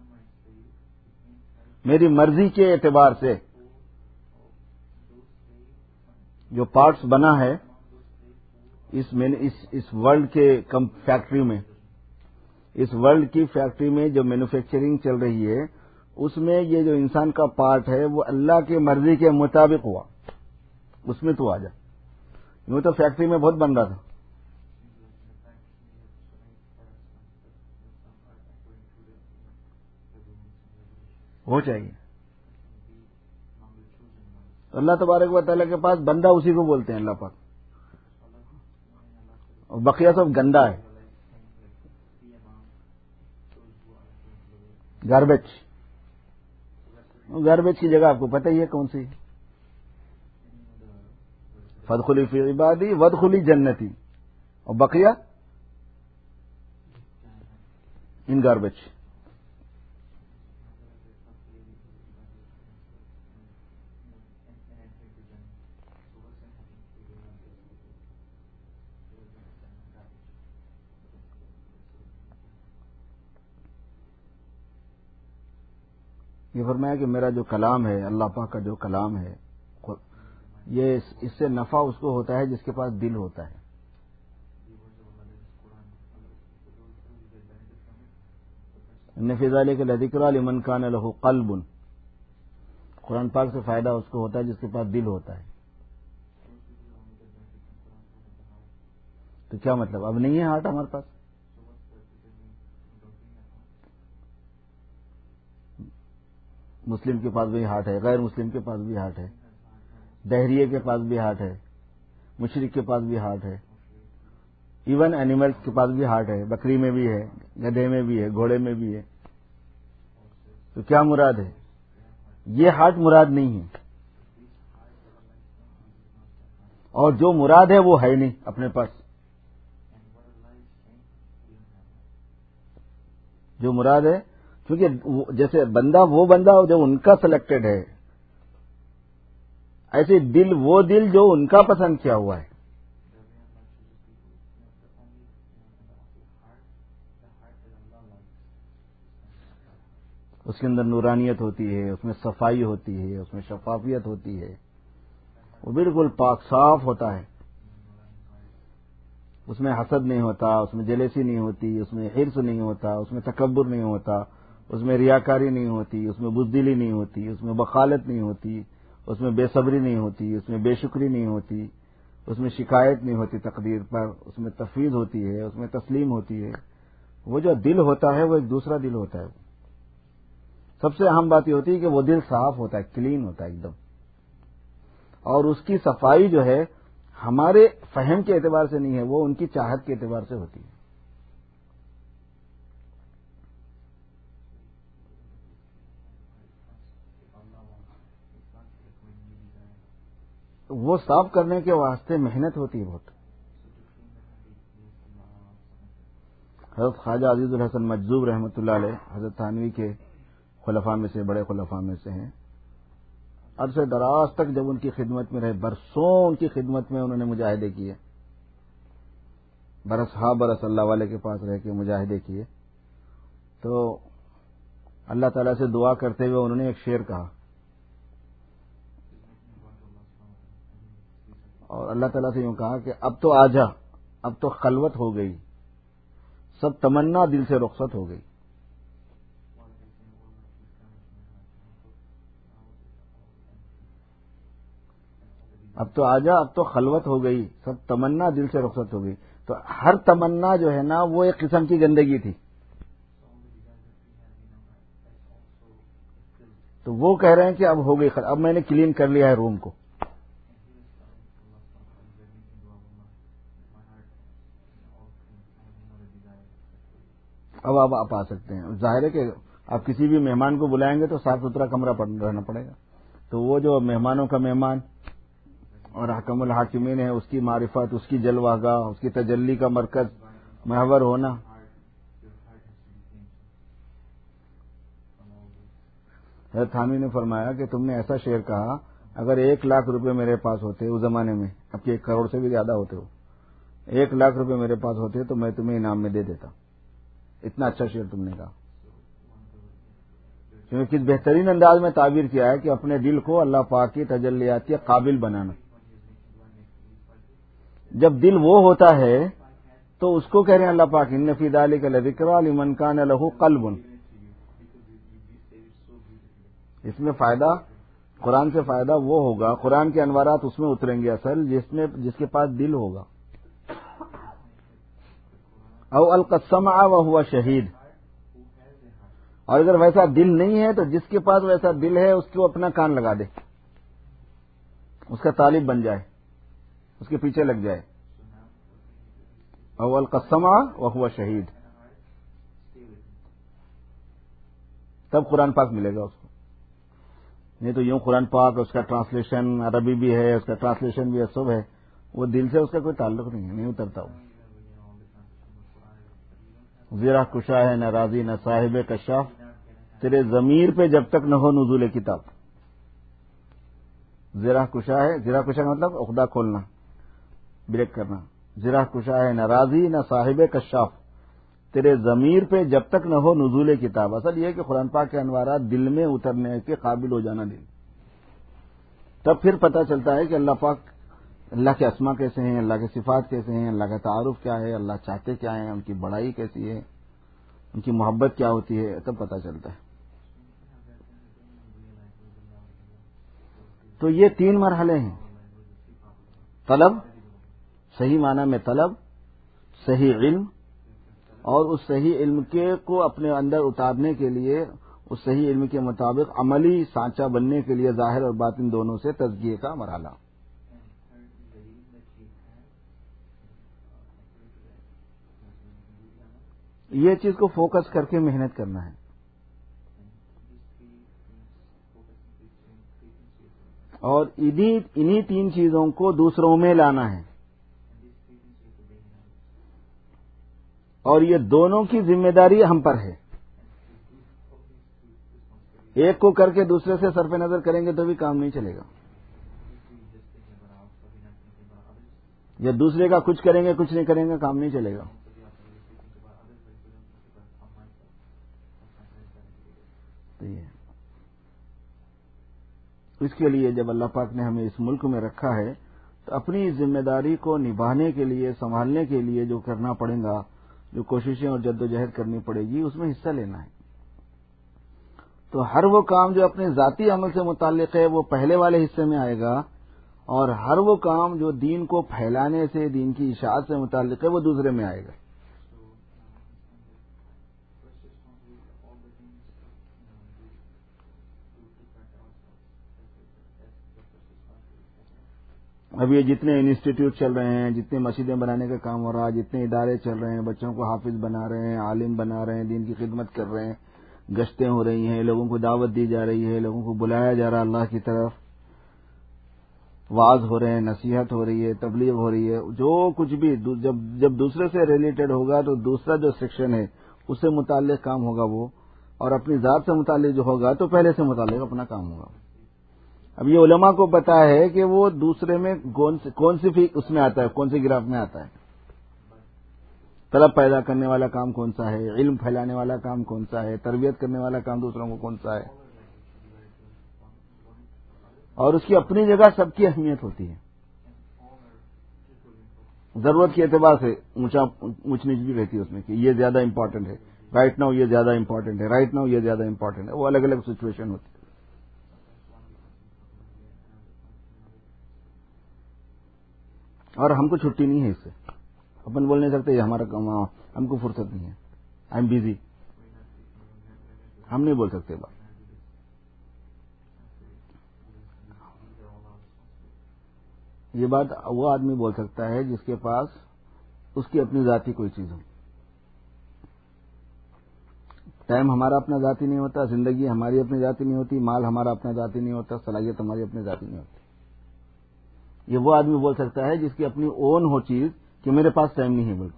میری مرضی کے اعتبار سے جو پارٹس بنا ہے اس میں اس اس ورلڈ کے کم فیکٹری میں، اس ورلڈ کی فیکٹری میں جو مینوفیکچرنگ چل رہی ہے، اس میں یہ جو انسان کا پارٹ ہے وہ اللہ کی مرضی کے مطابق ہوا، اس میں تو آ جا. یوں تو فیکٹری میں بہت بن رہا تھا. وہ چاہیے اللہ تبارک و تعالیٰ کے پاس بندہ اسی کو بولتے ہیں اللہ پاک، اور بقیہ سب گندا ہے، گاربیج. گاربیج کی جگہ آپ کو پتہ ہی ہے کون سی، فادخلی فی عبادی وادخلی جنتی، اور بقیہ ان گاربیج. یہ فرمایا کہ میرا جو کلام ہے، اللہ پاک کا جو کلام ہے، یہ اس سے نفع اس کو ہوتا ہے جس کے پاس دل ہوتا ہے. ان فی ذلک لذکری لمن کان لہ قلب، قرآن پاک سے فائدہ اس کو ہوتا ہے جس کے پاس دل ہوتا ہے. تو کیا مطلب اب نہیں ہے ہارٹ ہمارے پاس؟ مسلم کے پاس بھی ہارٹ ہے، غیر مسلم کے پاس بھی ہارٹ ہے، دہریے کے پاس بھی ہارٹ ہے، مشرک کے پاس بھی ہارٹ ہے، ایون اینیملز کے پاس بھی ہارٹ ہے، بکری میں بھی ہے، گدھے میں بھی ہے، گھوڑے میں بھی ہے. تو کیا مراد ہے؟ یہ ہارٹ مراد نہیں ہے، اور جو مراد ہے وہ ہے نہیں اپنے پاس. جو مراد ہے، کیونکہ جیسے بندہ وہ بندہ جو ان کا سلیکٹڈ ہے، ایسے دل وہ دل جو ان کا پسند کیا ہوا ہے. اس کے اندر نورانیت ہوتی ہے، اس میں صفائی ہوتی ہے، اس میں شفافیت ہوتی ہے، وہ بالکل پاک صاف ہوتا ہے. اس میں حسد نہیں ہوتا، اس میں جلیسی نہیں ہوتی، اس میں حرص نہیں ہوتا، اس میں تکبر نہیں ہوتا، اس میں ریاکاری نہیں ہوتی، اس میں بزدلی نہیں ہوتی، اس میں بخالت نہیں ہوتی، اس میں بے صبری نہیں ہوتی، اس میں بے شکری نہیں ہوتی، اس میں شکایت نہیں ہوتی تقدیر پر، اس میں تفویض ہوتی ہے، اس میں تسلیم ہوتی ہے. وہ جو دل ہوتا ہے وہ ایک دوسرا دل ہوتا ہے. سب سے اہم بات یہ ہوتی ہے کہ وہ دل صاف ہوتا ہے، کلین ہوتا ہے ایک دم، اور اس کی صفائی جو ہے ہمارے فہم کے اعتبار سے نہیں ہے، وہ ان کی چاہت کے اعتبار سے ہوتی ہے. وہ صاف کرنے کے واسطے محنت ہوتی ہے بہت. حضرت خواجہ عزیز الحسن مجذوب رحمۃ اللہ علیہ حضرت تھانوی کے خلفاء میں سے، بڑے خلفاء میں سے ہیں. عرصے دراز تک جب ان کی خدمت میں رہے، برسوں ان کی خدمت میں انہوں نے مجاہدے کیے، برس ہا برس اللہ والے کے پاس رہ کے مجاہدے کیے. تو اللہ تعالیٰ سے دعا کرتے ہوئے انہوں نے ایک شعر کہا، اور اللہ تعالیٰ سے یوں کہا کہ اب تو آ جا، اب تو خلوت ہو گئی، سب تمنا دل سے رخصت ہو گئی. اب تو آ جا، اب تو خلوت ہو گئی، سب تمنا دل سے رخصت ہو گئی. تو ہر تمنا جو ہے نا وہ ایک قسم کی گندگی تھی. تو وہ کہہ رہے ہیں کہ اب ہو گئی، اب میں نے کلین کر لیا ہے روم کو. اب آپ آپ آ سکتے ہیں. ظاہر ہے کہ آپ کسی بھی مہمان کو بلائیں گے تو صاف ستھرا کمرہ رہنا پڑے گا. تو وہ جو مہمانوں کا مہمان اور حکم الحاکمین ہے، اس کی معرفت، اس کی جلوہ گاہ، اس کی تجلی کا مرکز محور ہونا. حضرت تھانوی نے فرمایا کہ تم نے ایسا شعر کہا، اگر ایک لاکھ روپے میرے پاس ہوتے اس زمانے میں، اب کہ ایک کروڑ سے بھی زیادہ ہوتے ہو، ایک لاکھ روپے میرے پاس ہوتے تو میں تمہیں انعام میں دے دیتا. اتنا اچھا شعر تم نے کہا. کیونکہ کس بہترین انداز میں تعبیر کیا ہے کہ اپنے دل کو اللہ پاک کی تجلیات کے قابل بنانا. جب دل وہ ہوتا ہے تو اس کو کہہ رہے ہیں اللہ پاک ان فی ذلک لذکری لمن کان لہ قلب. اس میں فائدہ، قرآن سے فائدہ وہ ہوگا، قرآن کے انوارات اس میں اتریں گے اصل جس میں جس کے پاس دل ہوگا. او القى السمع وهو شہید. اور اگر ویسا دل نہیں ہے تو جس کے پاس ویسا دل ہے اس کو اپنا کان لگا دے، اس کا طالب بن جائے، اس کے پیچھے لگ جائے. او القى السمع وهو شہید. تب قرآن پاک ملے گا اس کو. نہیں تو یوں قرآن پاک، اس کا ٹرانسلیشن عربی بھی ہے، اس کا ٹرانسلیشن بھی سب ہے، وہ دل سے اس کا کوئی تعلق نہیں ہے، نہیں اترتا وہ. زیرہ کشا ہے نہ راضی نہ صاحب کشاف، تیرے ضمیر پہ جب تک نہ ہو نزول کتاب. زیرہ کشا ہے، زیرہ کشا کا مطلب عقدہ کھولنا، بریک کرنا. زیرہ کشا ہے نہ راضی نہ صاحب کشاف، تیرے ضمیر پہ جب تک نہ ہو نزول کتاب. اصل یہ کہ قرآن پاک کے انوارات دل میں اترنے کے قابل ہو جانا دل. تب پھر پتہ چلتا ہے کہ اللہ پاک، اللہ کے اسما کیسے ہیں، اللہ کے صفات کیسے ہیں، اللہ کا تعارف کیا ہے، اللہ چاہتے کیا ہیں، ان کی بڑائی کیسی ہے، ان کی محبت کیا ہوتی ہے، تب پتہ چلتا ہے. تو یہ تین مرحلے ہیں: طلب، صحیح معنی میں طلب، صحیح علم، اور اس صحیح علم کے کو اپنے اندر اتارنے کے لیے اس صحیح علم کے مطابق عملی سانچہ بننے کے لیے ظاہر اور باطن دونوں سے تزکیے کا مرحلہ. یہ چیز کو فوکس کر کے محنت کرنا ہے. اور انہی انہی تین چیزوں کو دوسروں میں لانا ہے. اور یہ دونوں کی ذمہ داری ہم پر ہے. ایک کو کر کے دوسرے سے صرف نظر کریں گے تو بھی کام نہیں چلے گا. یا دوسرے کا کچھ کریں گے کچھ نہیں کریں گے کام نہیں چلے گا. اس کے لیے جب اللہ پاک نے ہمیں اس ملک میں رکھا ہے تو اپنی ذمہ داری کو نبھانے کے لیے، سنبھالنے کے لیے جو کرنا پڑے گا، جو کوششیں اور جد و جہد کرنی پڑے گی، اس میں حصہ لینا ہے. تو ہر وہ کام جو اپنے ذاتی عمل سے متعلق ہے وہ پہلے والے حصے میں آئے گا، اور ہر وہ کام جو دین کو پھیلانے سے، دین کی اشاعت سے متعلق ہے وہ دوسرے میں آئے گا. اب یہ جتنے انسٹیٹیوٹ چل رہے ہیں، جتنے مسجدیں بنانے کا کام ہو رہا ہے، جتنے ادارے چل رہے ہیں، بچوں کو حافظ بنا رہے ہیں، عالم بنا رہے ہیں، دین کی خدمت کر رہے ہیں، گشتیں ہو رہی ہیں، لوگوں کو دعوت دی جا رہی ہے، لوگوں کو بلایا جا رہا ہے اللہ کی طرف، وعظ ہو رہے ہیں، نصیحت ہو رہی ہے، تبلیغ ہو رہی ہے، جو کچھ بھی جب جب دوسرے سے ریلیٹڈ ہوگا تو دوسرا جو سیکشن ہے اس سے متعلق کام ہوگا وہ، اور اپنی ذات سے متعلق جو ہوگا تو پہلے سے متعلق اپنا کام ہوگا. اب یہ علماء کو پتا ہے کہ وہ دوسرے میں کون سی کون سی اس میں آتا ہے، کون سی گراف میں آتا ہے. طلب پیدا کرنے والا کام کون سا ہے، علم پھیلانے والا کام کون سا ہے، تربیت کرنے والا کام دوسروں کو کون سا ہے. اور اس کی اپنی جگہ سب کی اہمیت ہوتی ہے. ضرورت کے اعتبار سے اونچا اونچ نیچ بھی رہتی ہے اس میں کہ یہ زیادہ امپورٹنٹ ہے، رائٹ ناؤ یہ زیادہ امپورٹنٹ ہے، رائٹ ناؤ یہ زیادہ امپورٹنٹ ہے. وہ الگ الگ سچویشن ہوتی ہے. اور ہم کو چھٹی نہیں ہے اس سے. اپن بول نہیں سکتے یہ ہمارا کام، ہم کو فرصت نہیں ہے، آئی ایم بزی، ہم نہیں بول سکتے بات. یہ بات وہ آدمی بول سکتا ہے جس کے پاس اس کی اپنی ذاتی کوئی چیز ہو. ٹائم ہمارا اپنا ذاتی نہیں ہوتا، زندگی ہماری اپنی ذاتی نہیں ہوتی، مال ہمارا اپنا ذاتی نہیں ہوتا، صلاحیت ہماری اپنی ذاتی نہیں ہوتی. یہ وہ آدمی بول سکتا ہے جس کی اپنی اون ہو چیز کہ میرے پاس ٹائم نہیں ہے بلکہ.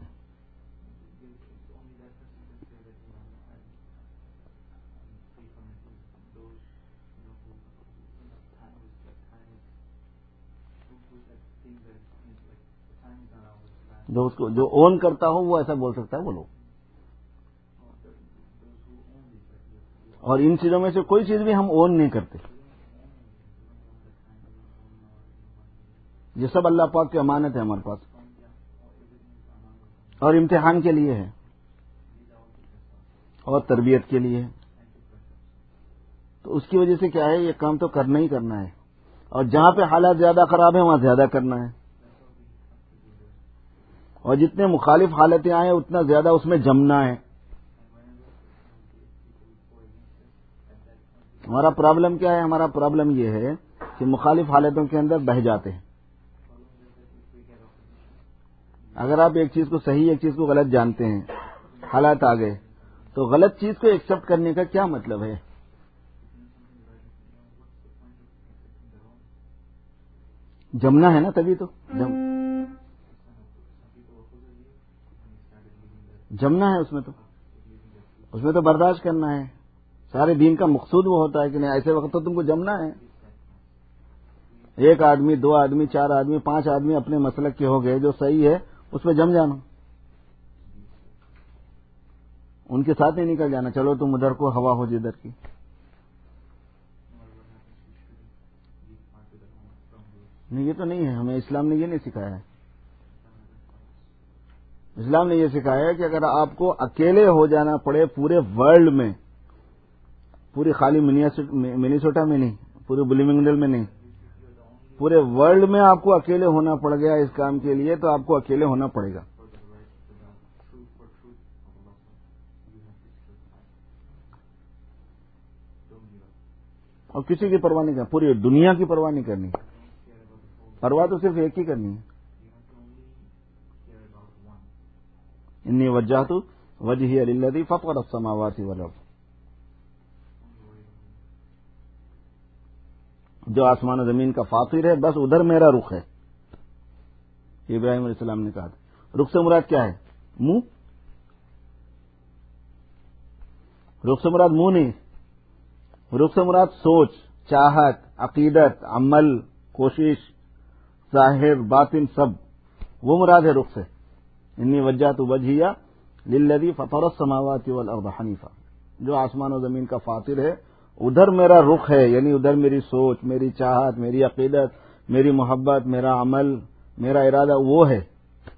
جو اس کو جو اون کرتا ہو وہ ایسا بول سکتا ہے وہ لوگ. اور ان چیزوں میں سے کوئی چیز بھی ہم اون نہیں کرتے. یہ سب اللہ پاک کی امانت ہے ہمارے پاس، اور امتحان کے لیے ہے اور تربیت کے لیے ہے. تو اس کی وجہ سے کیا ہے، یہ کام تو کرنا ہی کرنا ہے، اور جہاں پہ حالات زیادہ خراب ہیں وہاں زیادہ کرنا ہے، اور جتنے مخالف حالتیں آئیں اتنا زیادہ اس میں جمنا ہے. ہمارا پرابلم کیا ہے؟ ہمارا پرابلم یہ ہے کہ مخالف حالتوں کے اندر بہہ جاتے ہیں. اگر آپ ایک چیز کو صحیح ایک چیز کو غلط جانتے ہیں، حالات آ گئے تو غلط چیز کو ایکسپٹ کرنے کا کیا مطلب ہے؟ جمنا ہے نا، تبھی تو جم جمنا ہے. اس میں تو اس میں تو برداشت کرنا ہے. سارے دین کا مقصود وہ ہوتا ہے کہ نہیں، ایسے وقت تو تم کو جمنا ہے. ایک آدمی، دو آدمی، چار آدمی، پانچ آدمی اپنے مسلک کے ہو گئے، جو صحیح ہے اس میں جم جانا، ان کے ساتھ ہی نکل جانا. چلو تم ادھر کو، ہوا ہو جدھر کی. نہیں، یہ تو نہیں ہے. ہمیں اسلام نے یہ نہیں سکھایا ہے. اسلام نے یہ سکھایا ہے کہ اگر آپ کو اکیلے ہو جانا پڑے پورے ورلڈ میں، پوری خالی منیسوٹا میں نہیں، پورے بلیمنگڈل میں نہیں، پورے ورلڈ میں آپ کو اکیلے ہونا پڑ گیا اس کام کے لیے، تو آپ کو اکیلے ہونا پڑے گا. اور کسی کی پرواہ نہیں کرنی، پوری دنیا کی پرواہ نہیں کرنی. پرواہ تو صرف ایک ہی کرنی ہے. انی وجہت وجہی للذی فطر السماوات والارض، جو آسمان و زمین کا فاطر ہے، بس ادھر میرا رخ ہے. ابراہیم علیہ السلام نے کہا تھا. رخ سے مراد کیا ہے؟ منہ. رخ سے مراد منہ نہیں، رخ سے مراد سوچ، چاہت، عقیدت، عمل، کوشش، ظاہر باطن، سب وہ مراد ہے رخ سے. انی وجہت وجہی للذی فطر السماوات والارض حنیفا، جو آسمان و زمین کا فاطر ہے ادھر میرا رخ ہے، یعنی ادھر میری سوچ، میری چاہت، میری عقیدت، میری محبت، میرا عمل، میرا ارادہ وہ ہے.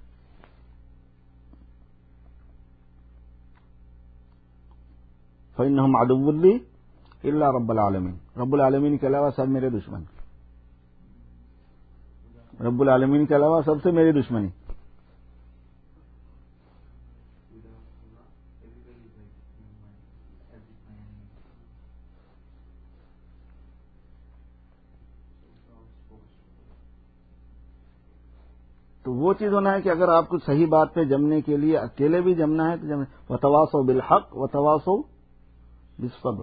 فإنهم عدو لی الا رب العالمین، رب العالمین کے علاوہ سب میرے دشمن، رب العالمین کے علاوہ سب سے میری دشمنی. تو وہ چیز ہونا ہے کہ اگر آپ کو صحیح بات پہ جمنے کے لیے اکیلے بھی جمنا ہے تو جمنا. وتواصوا بالحق وتواصوا بالصبر،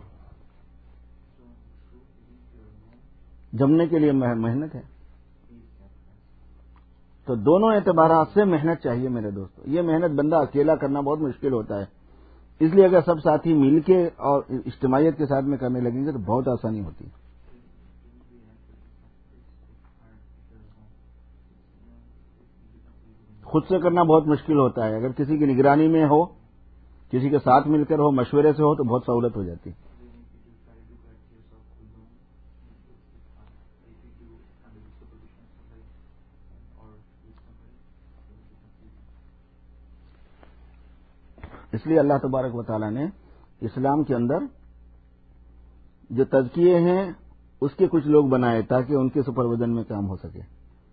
جمنے کے لیے محنت ہے. تو دونوں اعتبارات سے محنت چاہیے میرے دوستو. یہ محنت بندہ اکیلا کرنا بہت مشکل ہوتا ہے، اس لیے اگر سب ساتھی مل کے اور اجتماعیت کے ساتھ میں کرنے لگیں گے تو بہت آسانی ہوتی ہے. خود سے کرنا بہت مشکل ہوتا ہے. اگر کسی کی نگرانی میں ہو، کسی کے ساتھ مل کر ہو، مشورے سے ہو تو بہت سہولت ہو جاتی ہے. اس لیے اللہ تبارک و تعالیٰ نے اسلام کے اندر جو تزکیے ہیں اس کے کچھ لوگ بنائے تاکہ ان کے سپرویژن میں کام ہو سکے.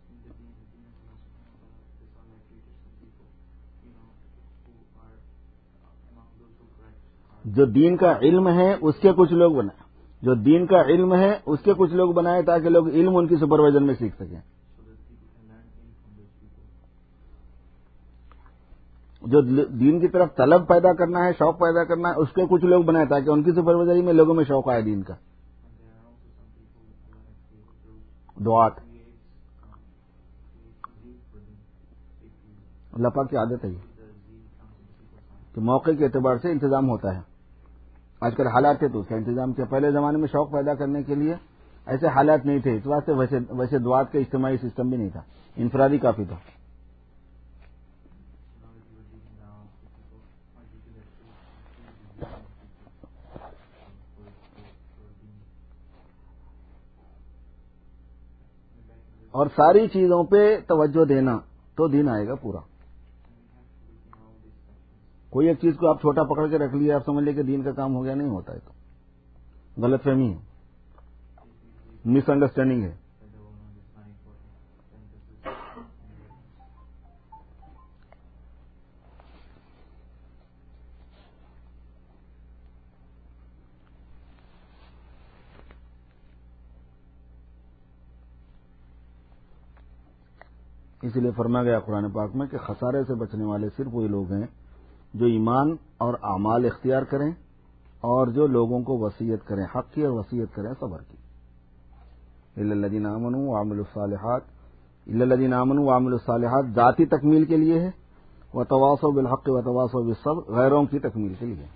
جو دین کا علم ہے اس کے کچھ لوگ بنائے، جو دین کا علم ہے اس کے کچھ لوگ بنائے تاکہ لوگ علم ان کی سپرویژن میں سیکھ سکیں. جو دین کی طرف طلب پیدا کرنا ہے، شوق پیدا کرنا ہے، اس کے کچھ لوگ بنائے تاکہ ان کی سپروائزری میں لوگوں میں شوق آئے دین کا. دعات اللہ پاک کی عادت ہے یہ کہ موقع کے اعتبار سے انتظام ہوتا ہے. آج کل حالات تھے تو اس کا انتظام کیا. پہلے زمانے میں شوق پیدا کرنے کے لیے ایسے حالات نہیں تھے، اس واسطے ویسے ویسے دعات کا اجتماعی سسٹم بھی نہیں تھا، انفرادی کافی تھا. اور ساری چیزوں پہ توجہ دینا تو دین آئے گا پورا. کوئی ایک چیز کو آپ چھوٹا پکڑ کے رکھ لیا، آپ سمجھ لیں کہ دین کا کام ہو گیا، نہیں ہوتا ہے. تو غلط فہمی ہے، مس انڈرسٹینڈنگ ہے. اسی لیے فرمایا گیا قرآن پاک میں کہ خسارے سے بچنے والے صرف وہی لوگ ہیں جو ایمان اور اعمال اختیار کریں اور جو لوگوں کو وصیت کریں، حق کی اور وصیت کریں صبر کی. الا الذین آمنوا وعملوا الصالحات، الا الذین آمنوا وعملوا الصالحات ذاتی تکمیل کے لیے ہے، وتواصوا بالحق وتواصوا بالصبر غیروں کی تکمیل کے لیے.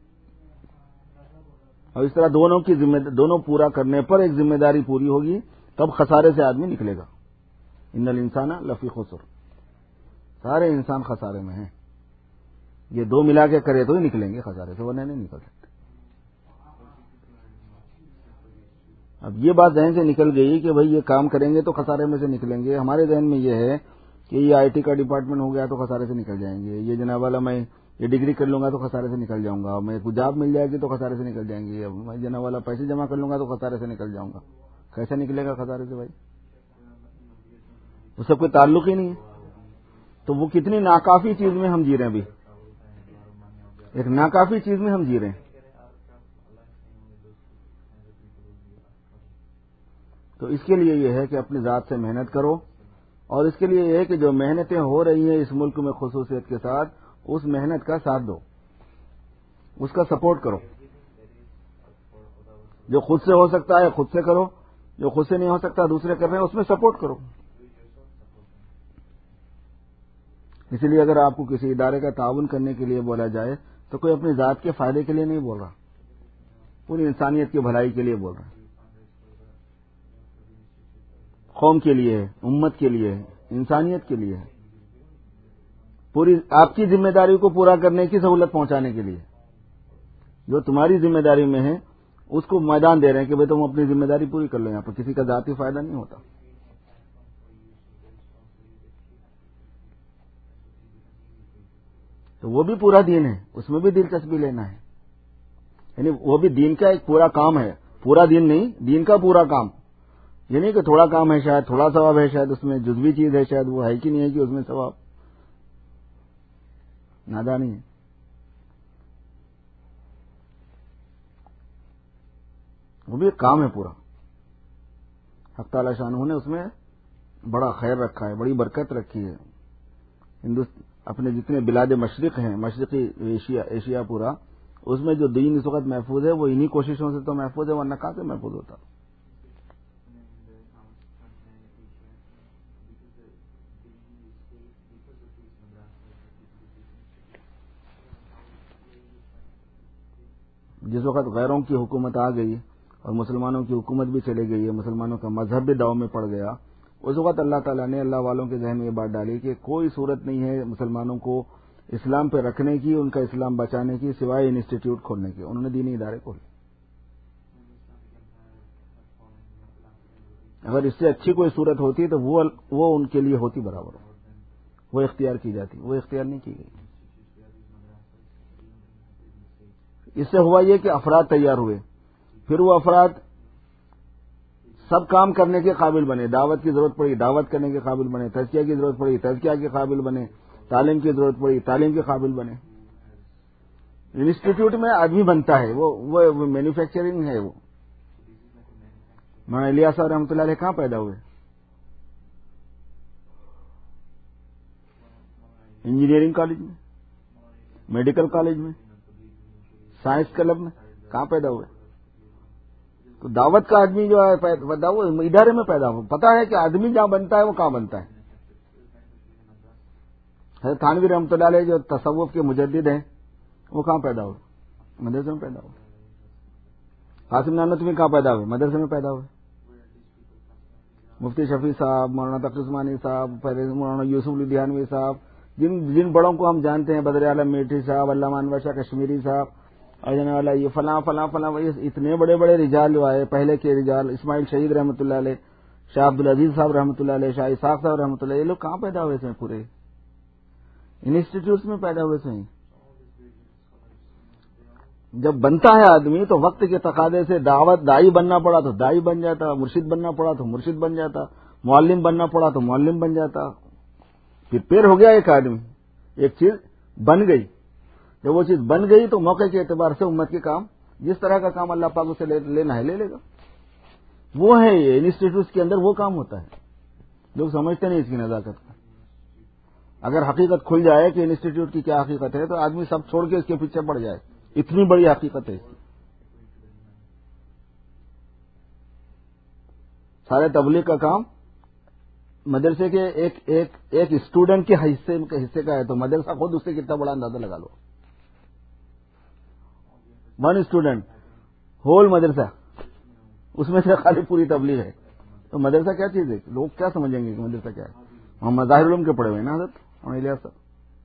اور اس طرح دونوں کی ذمہ دونوں پورا کرنے پر ایک ذمہ داری پوری ہوگی، تب خسارے سے آدمی نکلے گا. ان الانسان لفی خسر، سارے انسان خسارے میں ہیں. یہ دو ملا کے کرے تو ہی نکلیں گے خسارے سے، ورنہ نہیں نکل سکتے. اب یہ بات ذہن سے نکل گئی کہ بھئی یہ کام کریں گے تو خسارے میں سے نکلیں گے. ہمارے ذہن میں یہ ہے کہ یہ آئی ٹی کا ڈپارٹمنٹ ہو گیا تو خسارے سے نکل جائیں گے، یہ جناب والا میں یہ ڈگری کر لوں گا تو خسارے سے نکل جاؤں گا، میں کوئی جاب مل جائے گی تو خسارے سے نکل جائیں گے، میں جناب والا پیسے جمع کر لوں گا تو خسارے سے نکل جاؤں گا. کیسے نکلے گا خسارے سے بھائی؟ اس سے کوئی تعلق ہی نہیں ہے. تو وہ کتنی ناکافی چیز میں ہم جی رہے ہیں. ابھی ایک ناکافی چیز میں ہم جی رہے ہیں. تو اس کے لیے یہ ہے کہ اپنی ذات سے محنت کرو، اور اس کے لیے یہ ہے کہ جو محنتیں ہو رہی ہیں اس ملک میں خصوصیت کے ساتھ، اس محنت کا ساتھ دو، اس کا سپورٹ کرو. جو خود سے ہو سکتا ہے خود سے کرو، جو خود سے نہیں ہو سکتا دوسرے کر رہے ہیں اس میں سپورٹ کرو. اسی لیے اگر آپ کو کسی ادارے کا تعاون کرنے کے لیے بولا جائے تو کوئی اپنی ذات کے فائدے کے لیے نہیں بول رہا، پوری انسانیت کی بھلائی کے لیے بول رہا ہے. قوم کے لیے ہے، امت کے لیے ہے، انسانیت کے لیے ہے. پوری آپ کی ذمہ داری کو پورا کرنے کی سہولت پہنچانے کے لیے جو تمہاری ذمہ داری میں ہے اس کو میدان دے رہے ہیں کہ بھئی تم اپنی ذمہ داری پوری کر لو. یہاں پر کسی کا ذاتی فائدہ نہیں ہوتا. تو وہ بھی پورا دین ہے، اس میں بھی دلچسپی لینا ہے. یعنی وہ بھی دین کا ایک پورا کام ہے، پورا دین نہیں، دین کا پورا کام. یہ نہیں کہ تھوڑا کام ہے، شاید تھوڑا ثواب ہے، شاید اس میں جزوی چیز ہے، شاید وہ ہے کہ نہیں ہے کہ اس میں ثواب. نادانی ہے. وہ بھی ایک کام ہے پورا. حق تعالی شانہ نے اس میں بڑا خیر رکھا ہے، بڑی برکت رکھی ہے. ہندوستان اپنے جتنے بلاد مشرق ہیں، مشرقی ایشیا ایشیا پورا، اس میں جو دین اس وقت محفوظ ہے وہ انہی کوششوں سے تو محفوظ ہے، ورنہ کہاں سے محفوظ ہوتا. جس وقت غیروں کی حکومت آ گئی اور مسلمانوں کی حکومت بھی چلے گئی ہے، مسلمانوں کا مذہب بھی داؤ میں پڑ گیا، اس وقت اللہ تعالیٰ نے اللہ والوں کے ذہن میں یہ بات ڈالی کہ کوئی صورت نہیں ہے مسلمانوں کو اسلام پہ رکھنے کی، ان کا اسلام بچانے کی، سوائے انسٹیٹیوٹ کھولنے کے. انہوں نے دینی ادارے کھولے. اگر اس سے اچھی کوئی صورت ہوتی تو وہ وہ ان کے لیے ہوتی برابر، وہ اختیار کی جاتی، وہ اختیار نہیں کی گئی. اس سے ہوا یہ کہ افراد تیار ہوئے، پھر وہ افراد سب کام کرنے کے قابل بنے. دعوت کی ضرورت پڑی دعوت کرنے کے قابل بنے، تزکیہ کی ضرورت پڑی تزکیہ کے قابل بنے، تعلیم کی ضرورت پڑی تعلیم کے قابل بنے. انسٹیٹیوٹ میں آدمی بنتا ہے، وہ وہ مینوفیکچرنگ ہے. وہ مولانا الیاس صاحب رحمۃ اللہ علیہ کہاں پیدا ہوئے؟ انجینئرنگ کالج میں. میڈیکل کالج میں, سائنس کلب میں, کہاں پیدا ہوئے؟ تو دعوت کا آدمی جو ہے وہ ادارے میں پیدا ہوا. پتا ہے کہ آدمی جہاں بنتا ہے وہ کہاں بنتا ہے. حضرت تھانوی رحمۃ اللہ علیہ جو تصوف کے مجدد ہیں وہ کہاں پیدا ہوئے؟ مدرسے میں پیدا ہوئے. قاسم نانوتوی کہاں پیدا ہوئے؟ مدرسے میں پیدا ہوئے. مفتی شفیع صاحب, مولانا تقی عثمانی صاحب, مولانا یوسف لدھیانوی صاحب, جن جن بڑوں کو ہم جانتے ہیں, بدر عالم میٹھی صاحب, علامہ انور شاہ کشمیری صاحب, اور جانے والا یہ فلاں فلاں فلاں, اتنے بڑے بڑے رجال جو آئے پہلے کے رجال, اسماعیل شہید رحمۃ اللہ علیہ, شاہ عبد العزیز صاحب رحمۃ اللہ علیہ, شاہ اسحاق صاحب رحمۃ اللہ علیہ, یہ لوگ کہاں پیدا ہوئے تھے؟ پورے انسٹیٹیوٹس میں پیدا ہوئے تھے. جب بنتا ہے آدمی تو وقت کے تقاضے سے دعوت دائی بننا پڑا تو دائی بن جاتا, مرشد بننا پڑا تو مرشد بن جاتا, معلم بننا پڑا تو معلم بن جاتا. پھر پیر ہو گیا ایک آدمی, ایک چیز بن گئی. جب وہ چیز بن گئی تو موقع کے اعتبار سے امت کے کام, جس طرح کا کام اللہ پاک اسے لینا ہے لے لے گا. وہ ہے یہ انسٹیٹیوٹس کے اندر وہ کام ہوتا ہے. لوگ سمجھتے نہیں اس کی نزاکت کو. اگر حقیقت کھل جائے کہ انسٹیٹیوٹ کی کیا حقیقت ہے تو آدمی سب چھوڑ کے اس کے پیچھے پڑ جائے. اتنی بڑی حقیقت ہے اس کی. سارے تبلیغ کا کام مدرسے کے ایک ایک ایک اسٹوڈنٹ کے حصے حصے کا ہے, تو مدرسہ خود اس سے کتنا بڑا اندازہ لگا لو. ون اسٹوڈنٹ ہول مدرسہ, اس میں سے خالی پوری تبلیغ ہے, تو مدرسہ کیا چیز ہے؟ لوگ کیا سمجھیں گے کہ مدرسہ کیا ہے؟ ہم مظاہر علوم کے پڑھے ہوئے نا حضرت اور الیاس صاحب,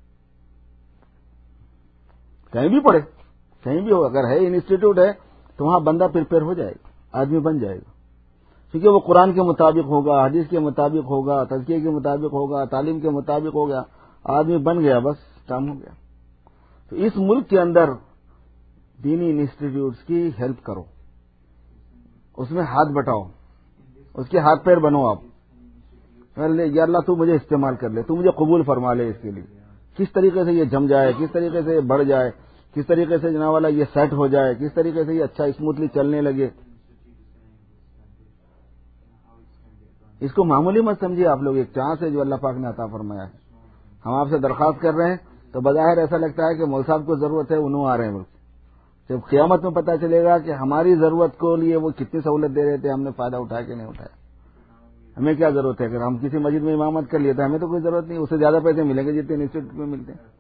کہیں بھی پڑھے, کہیں بھی ہو, اگر ہے انسٹیٹیوٹ ہے تو وہاں بندہ پریپیئر ہو جائے گا, آدمی بن جائے گا. کیونکہ وہ قرآن کے مطابق ہوگا, حدیث کے مطابق ہوگا, تزکیے کے مطابق ہوگا, تعلیم کے مطابق ہوگا, آدمی بن گیا, بس کام ہو گیا. تو اس ملک کے اندر دینی انسٹیٹیوٹس کی ہیلپ کرو, اس میں ہاتھ بٹاؤ, اس کے ہاتھ پیر بنو. آپ یا اللہ تو مجھے استعمال کر لے, تو مجھے قبول فرما لے. اس کے لیے کس طریقے سے یہ جم جائے, کس طریقے سے یہ بڑھ جائے, کس طریقے سے جناب والا یہ سیٹ ہو جائے, کس طریقے سے یہ اچھا اسموتھلی چلنے لگے. اس کو معمولی مت سمجھیے آپ لوگ, ایک چانس ہے جو اللہ پاک نے عطا فرمایا ہے. ہم آپ سے درخواست کر رہے ہیں تو بظاہر ایسا لگتا ہے کہ مول صاحب کو ضرورت ہے, انہوں آ رہے ہیں. بلکہ جب قیامت میں پتہ چلے گا کہ ہماری ضرورت کو لیے وہ کتنی سہولت دے رہے تھے, ہم نے فائدہ اٹھایا کہ نہیں اٹھایا. ہمیں کیا ضرورت ہے؟ اگر ہم کسی مسجد میں امامت کر لیے تو ہمیں تو کوئی ضرورت نہیں, اس سے زیادہ پیسے ملیں گے جتنے انسٹیٹیوٹ میں ملتے ہیں.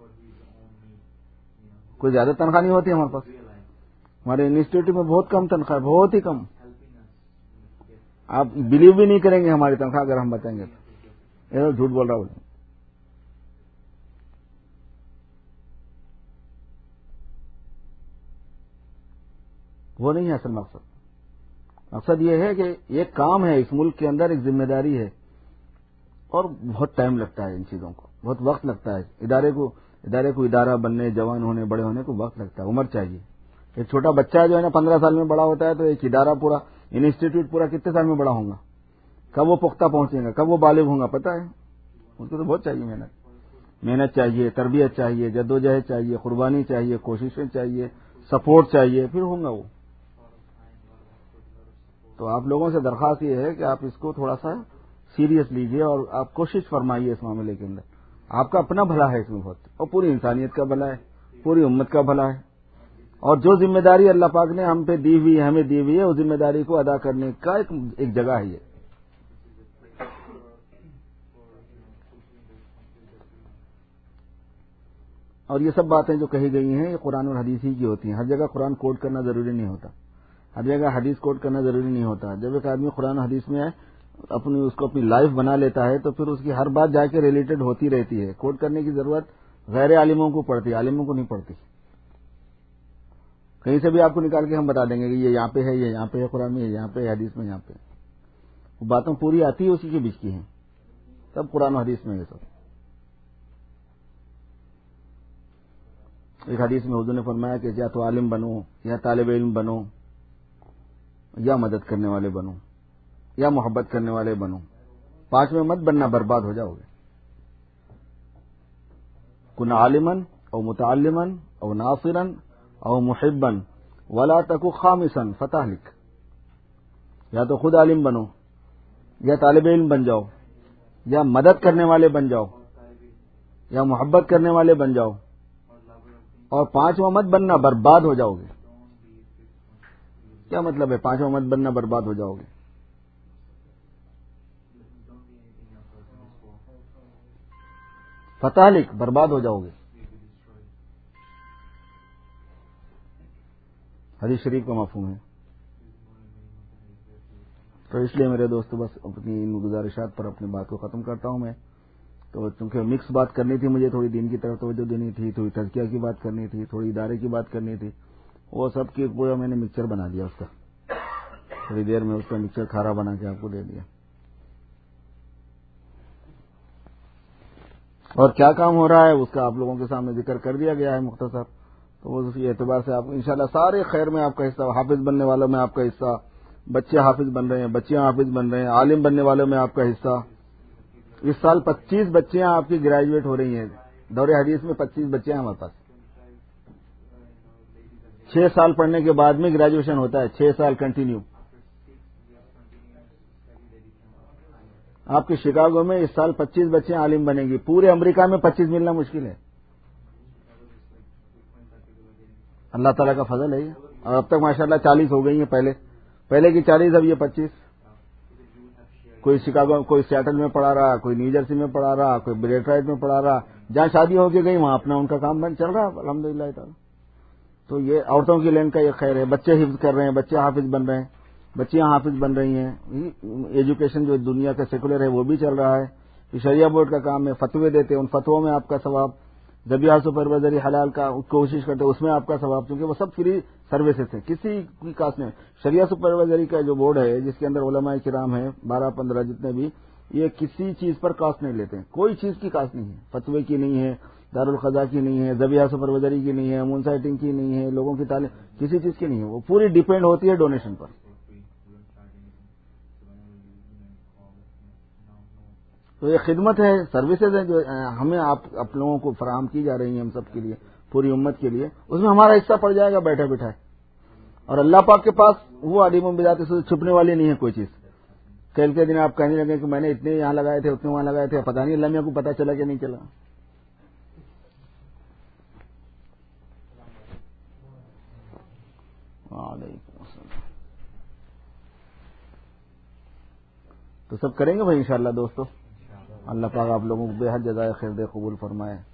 کوئی زیادہ تنخواہ نہیں ہوتی ہمارے پاس. ہمارے انسٹیٹیوٹ میں بہت کم تنخواہ, بہت ہی کم. آپ بلیو بھی نہیں کریں گے ہماری تنخواہ اگر ہم بتائیں گے تو. یہ جھوٹ بول رہا ہوں. وہ نہیں ہے اصل مقصد. مقصد یہ ہے کہ ایک کام ہے اس ملک کے اندر, ایک ذمہ داری ہے, اور بہت ٹائم لگتا ہے ان چیزوں کو, بہت وقت لگتا ہے. ادارے کو ادارے کو ادارہ بننے, جوان ہونے, بڑے ہونے کو وقت لگتا ہے, عمر چاہیے. ایک چھوٹا بچہ جو ہے نا پندرہ سال میں بڑا ہوتا ہے, تو ایک ادارہ پورا, انسٹیٹیوٹ پورا کتنے سال میں بڑا ہوگا؟ کب وہ پختہ پہنچے گا, کب وہ بالغ ہوں گا؟ پتہ ہے اس کو تو بہت چاہیے محنت. محنت چاہیے, تربیت چاہیے, جدوجہد چاہیے, قربانی چاہیے, کوششیں چاہیے, سپورٹ چاہیے, پھر ہوں گا وہ. تو آپ لوگوں سے درخواست یہ ہے کہ آپ اس کو تھوڑا سا سیریس لیجئے اور آپ کوشش فرمائیے اس معاملے کے اندر. آپ کا اپنا بھلا ہے اس میں بہت, اور پوری انسانیت کا بھلا ہے, پوری امت کا بھلا ہے. اور جو ذمہ داری اللہ پاک نے ہم پہ دی ہوئی ہے, ہمیں دی ہوئی ہے, اس ذمہ داری کو ادا کرنے کا ایک, ایک جگہ ہے یہ. اور یہ سب باتیں جو کہی گئی ہیں یہ قرآن اور حدیث ہی کی ہوتی ہیں. ہر جگہ قرآن کوٹ کرنا ضروری نہیں ہوتا, ہر جگہ حدیث کوٹ کرنا ضروری نہیں ہوتا. جب ایک آدمی قرآن و حدیث میں اپنی اس کو اپنی لائف بنا لیتا ہے تو پھر اس کی ہر بات جا کے ریلیٹڈ ہوتی رہتی ہے. کوٹ کرنے کی ضرورت غیر عالموں کو پڑتی, عالموں کو نہیں پڑتی. کہیں سے بھی آپ کو نکال کے ہم بتا دیں گے کہ یہ یہاں پہ ہے, یہ یہاں پہ ہے, قرآن میں یہ یہاں پہ ہے, حدیث میں یہاں پہ. وہ باتوں پوری آتی ہے اسی کے بیچ کی ہیں, سب قرآن و حدیث میں یہ سب. ایک حدیث میں حضور نے فرمایا کہ یا تو عالم بنو, یا طالب علم بنو, یا مدد کرنے والے بنو, یا محبت کرنے والے بنو. پانچ میں مت بننا, برباد ہو جاؤ گے. کن عالمن او متعلمن او ناصرن او محبن ولا تکو خامسن فتح لکھ. یا تو خود عالم بنو, یا طالب علم بن جاؤ, یا مدد کرنے والے بن جاؤ, یا محبت کرنے والے بن جاؤ, اور پانچواں مت بننا، برباد ہو جاؤ گے. کیا مطلب ہے پانچواں مت بننا برباد ہو جاؤ گے؟ فتح لکھ برباد ہو جاؤ گے. حدیث شریف کا مفہوم ہے. تو اس لیے میرے دوستو بس اپنی ان گزارشات پر اپنی بات کو ختم کرتا ہوں میں. تو چونکہ مکس بات کرنی تھی مجھے، تھوڑی دین کی طرف توجہ دینی تھی، تھوڑی تزکیہ کی بات کرنی تھی، تھوڑی ادارے کی بات کرنی تھی، وہ سب کی پورا میں نے مکسچر بنا دیا اس کا. تھوڑی دیر میں اس کا مکسچر کھارا بنا کے آپ کو دے دیا. اور کیا کام ہو رہا ہے اس کا آپ لوگوں کے سامنے ذکر کر دیا گیا ہے مختصر. تو وہ اسی اعتبار سے آپ انشاءاللہ سارے خیر میں آپ کا حصہ، حافظ بننے والوں میں آپ کا حصہ، بچے حافظ بن رہے ہیں، بچیاں حافظ بن رہے ہیں، عالم بننے والوں میں آپ کا حصہ. اس سال پچیس بچیاں آپ کی گریجویٹ ہو رہی ہیں. دور حدیث میں پچیس بچے ہیں ہمارے پاس. چھ سال پڑھنے کے بعد میں گریجویشن ہوتا ہے، چھ سال کنٹینیو. آپ کے شکاگو میں اس سال پچیس بچے عالم بنیں گی. پورے امریکہ میں پچیس ملنا مشکل ہے. اللہ تعالیٰ کا فضل ہے. اور اب تک ماشاءاللہ چالیس ہو گئی ہیں. پہلے پہلے کی چالیس، اب یہ پچیس. کوئی شکاگو، کوئی سیاٹل میں پڑھا رہا، کوئی نیو جرسی میں پڑھا رہا، کوئی ڈیٹرائٹ میں پڑھا رہا. جہاں شادی ہو کے گئی وہاں اپنا ان کا کام بند چل رہا ہے الحمدللہ تعالی. تو یہ عورتوں کی لین کا یہ خیر ہے. بچے حفظ کر رہے ہیں، بچے حافظ بن رہے ہیں، بچیاں حافظ بن رہی ہیں. ایجوکیشن جو دنیا کا سیکولر ہے وہ بھی چل رہا ہے. شریعہ بورڈ کا کام ہے، فتوے دیتے ہیں، ان فتووں میں آپ کا ثواب. ذبیحہ سپروائزری حلال کا کوشش کرتے ہیں، اس میں آپ کا ثواب، کیونکہ وہ سب فری سروسز ہیں، کسی کی کاسٹ نہیں. شریعہ سپروائزری کا جو بورڈ ہے جس کے اندر علماء کرام ہیں بارہ پندرہ جتنے بھی، یہ کسی چیز پر کاسٹ نہیں لیتے ہیں. کوئی چیز کی کاسٹ نہیں ہے. فتوے کی نہیں ہے، دارالقضاء کی نہیں ہے، ذبیحہ سپروائزری کی نہیں ہے، مون سائٹنگ کی نہیں ہے، لوگوں کی تعلیم، کسی چیز کی نہیں ہے. وہ پوری ڈیپینڈ ہوتی ہے ڈونیشن پر. تو یہ خدمت ہے، سروسز ہیں جو ہمیں آپ آپ لوگوں کو فراہم کی جا رہی ہیں، ہم سب کے لیے، پوری امت کے لیے. اس میں ہمارا حصہ پڑ جائے گا بیٹھے بیٹھائے. اور اللہ پاک کے پاس وہ علیم بذات سے چھپنے والی نہیں ہے کوئی چیز. کل کے دن آپ کہنے لگے کہ میں نے اتنے یہاں لگائے تھے، اتنے وہاں لگائے تھے، پتہ نہیں اللہ میاں کو پتہ چلا کہ نہیں چلا. وعلیکم السلام. تو سب کریں گے بھائی انشاءاللہ دوستو. اللہ پاک آپ لوگوں کو بے حد جزائے خیر دے، قبول فرمائے.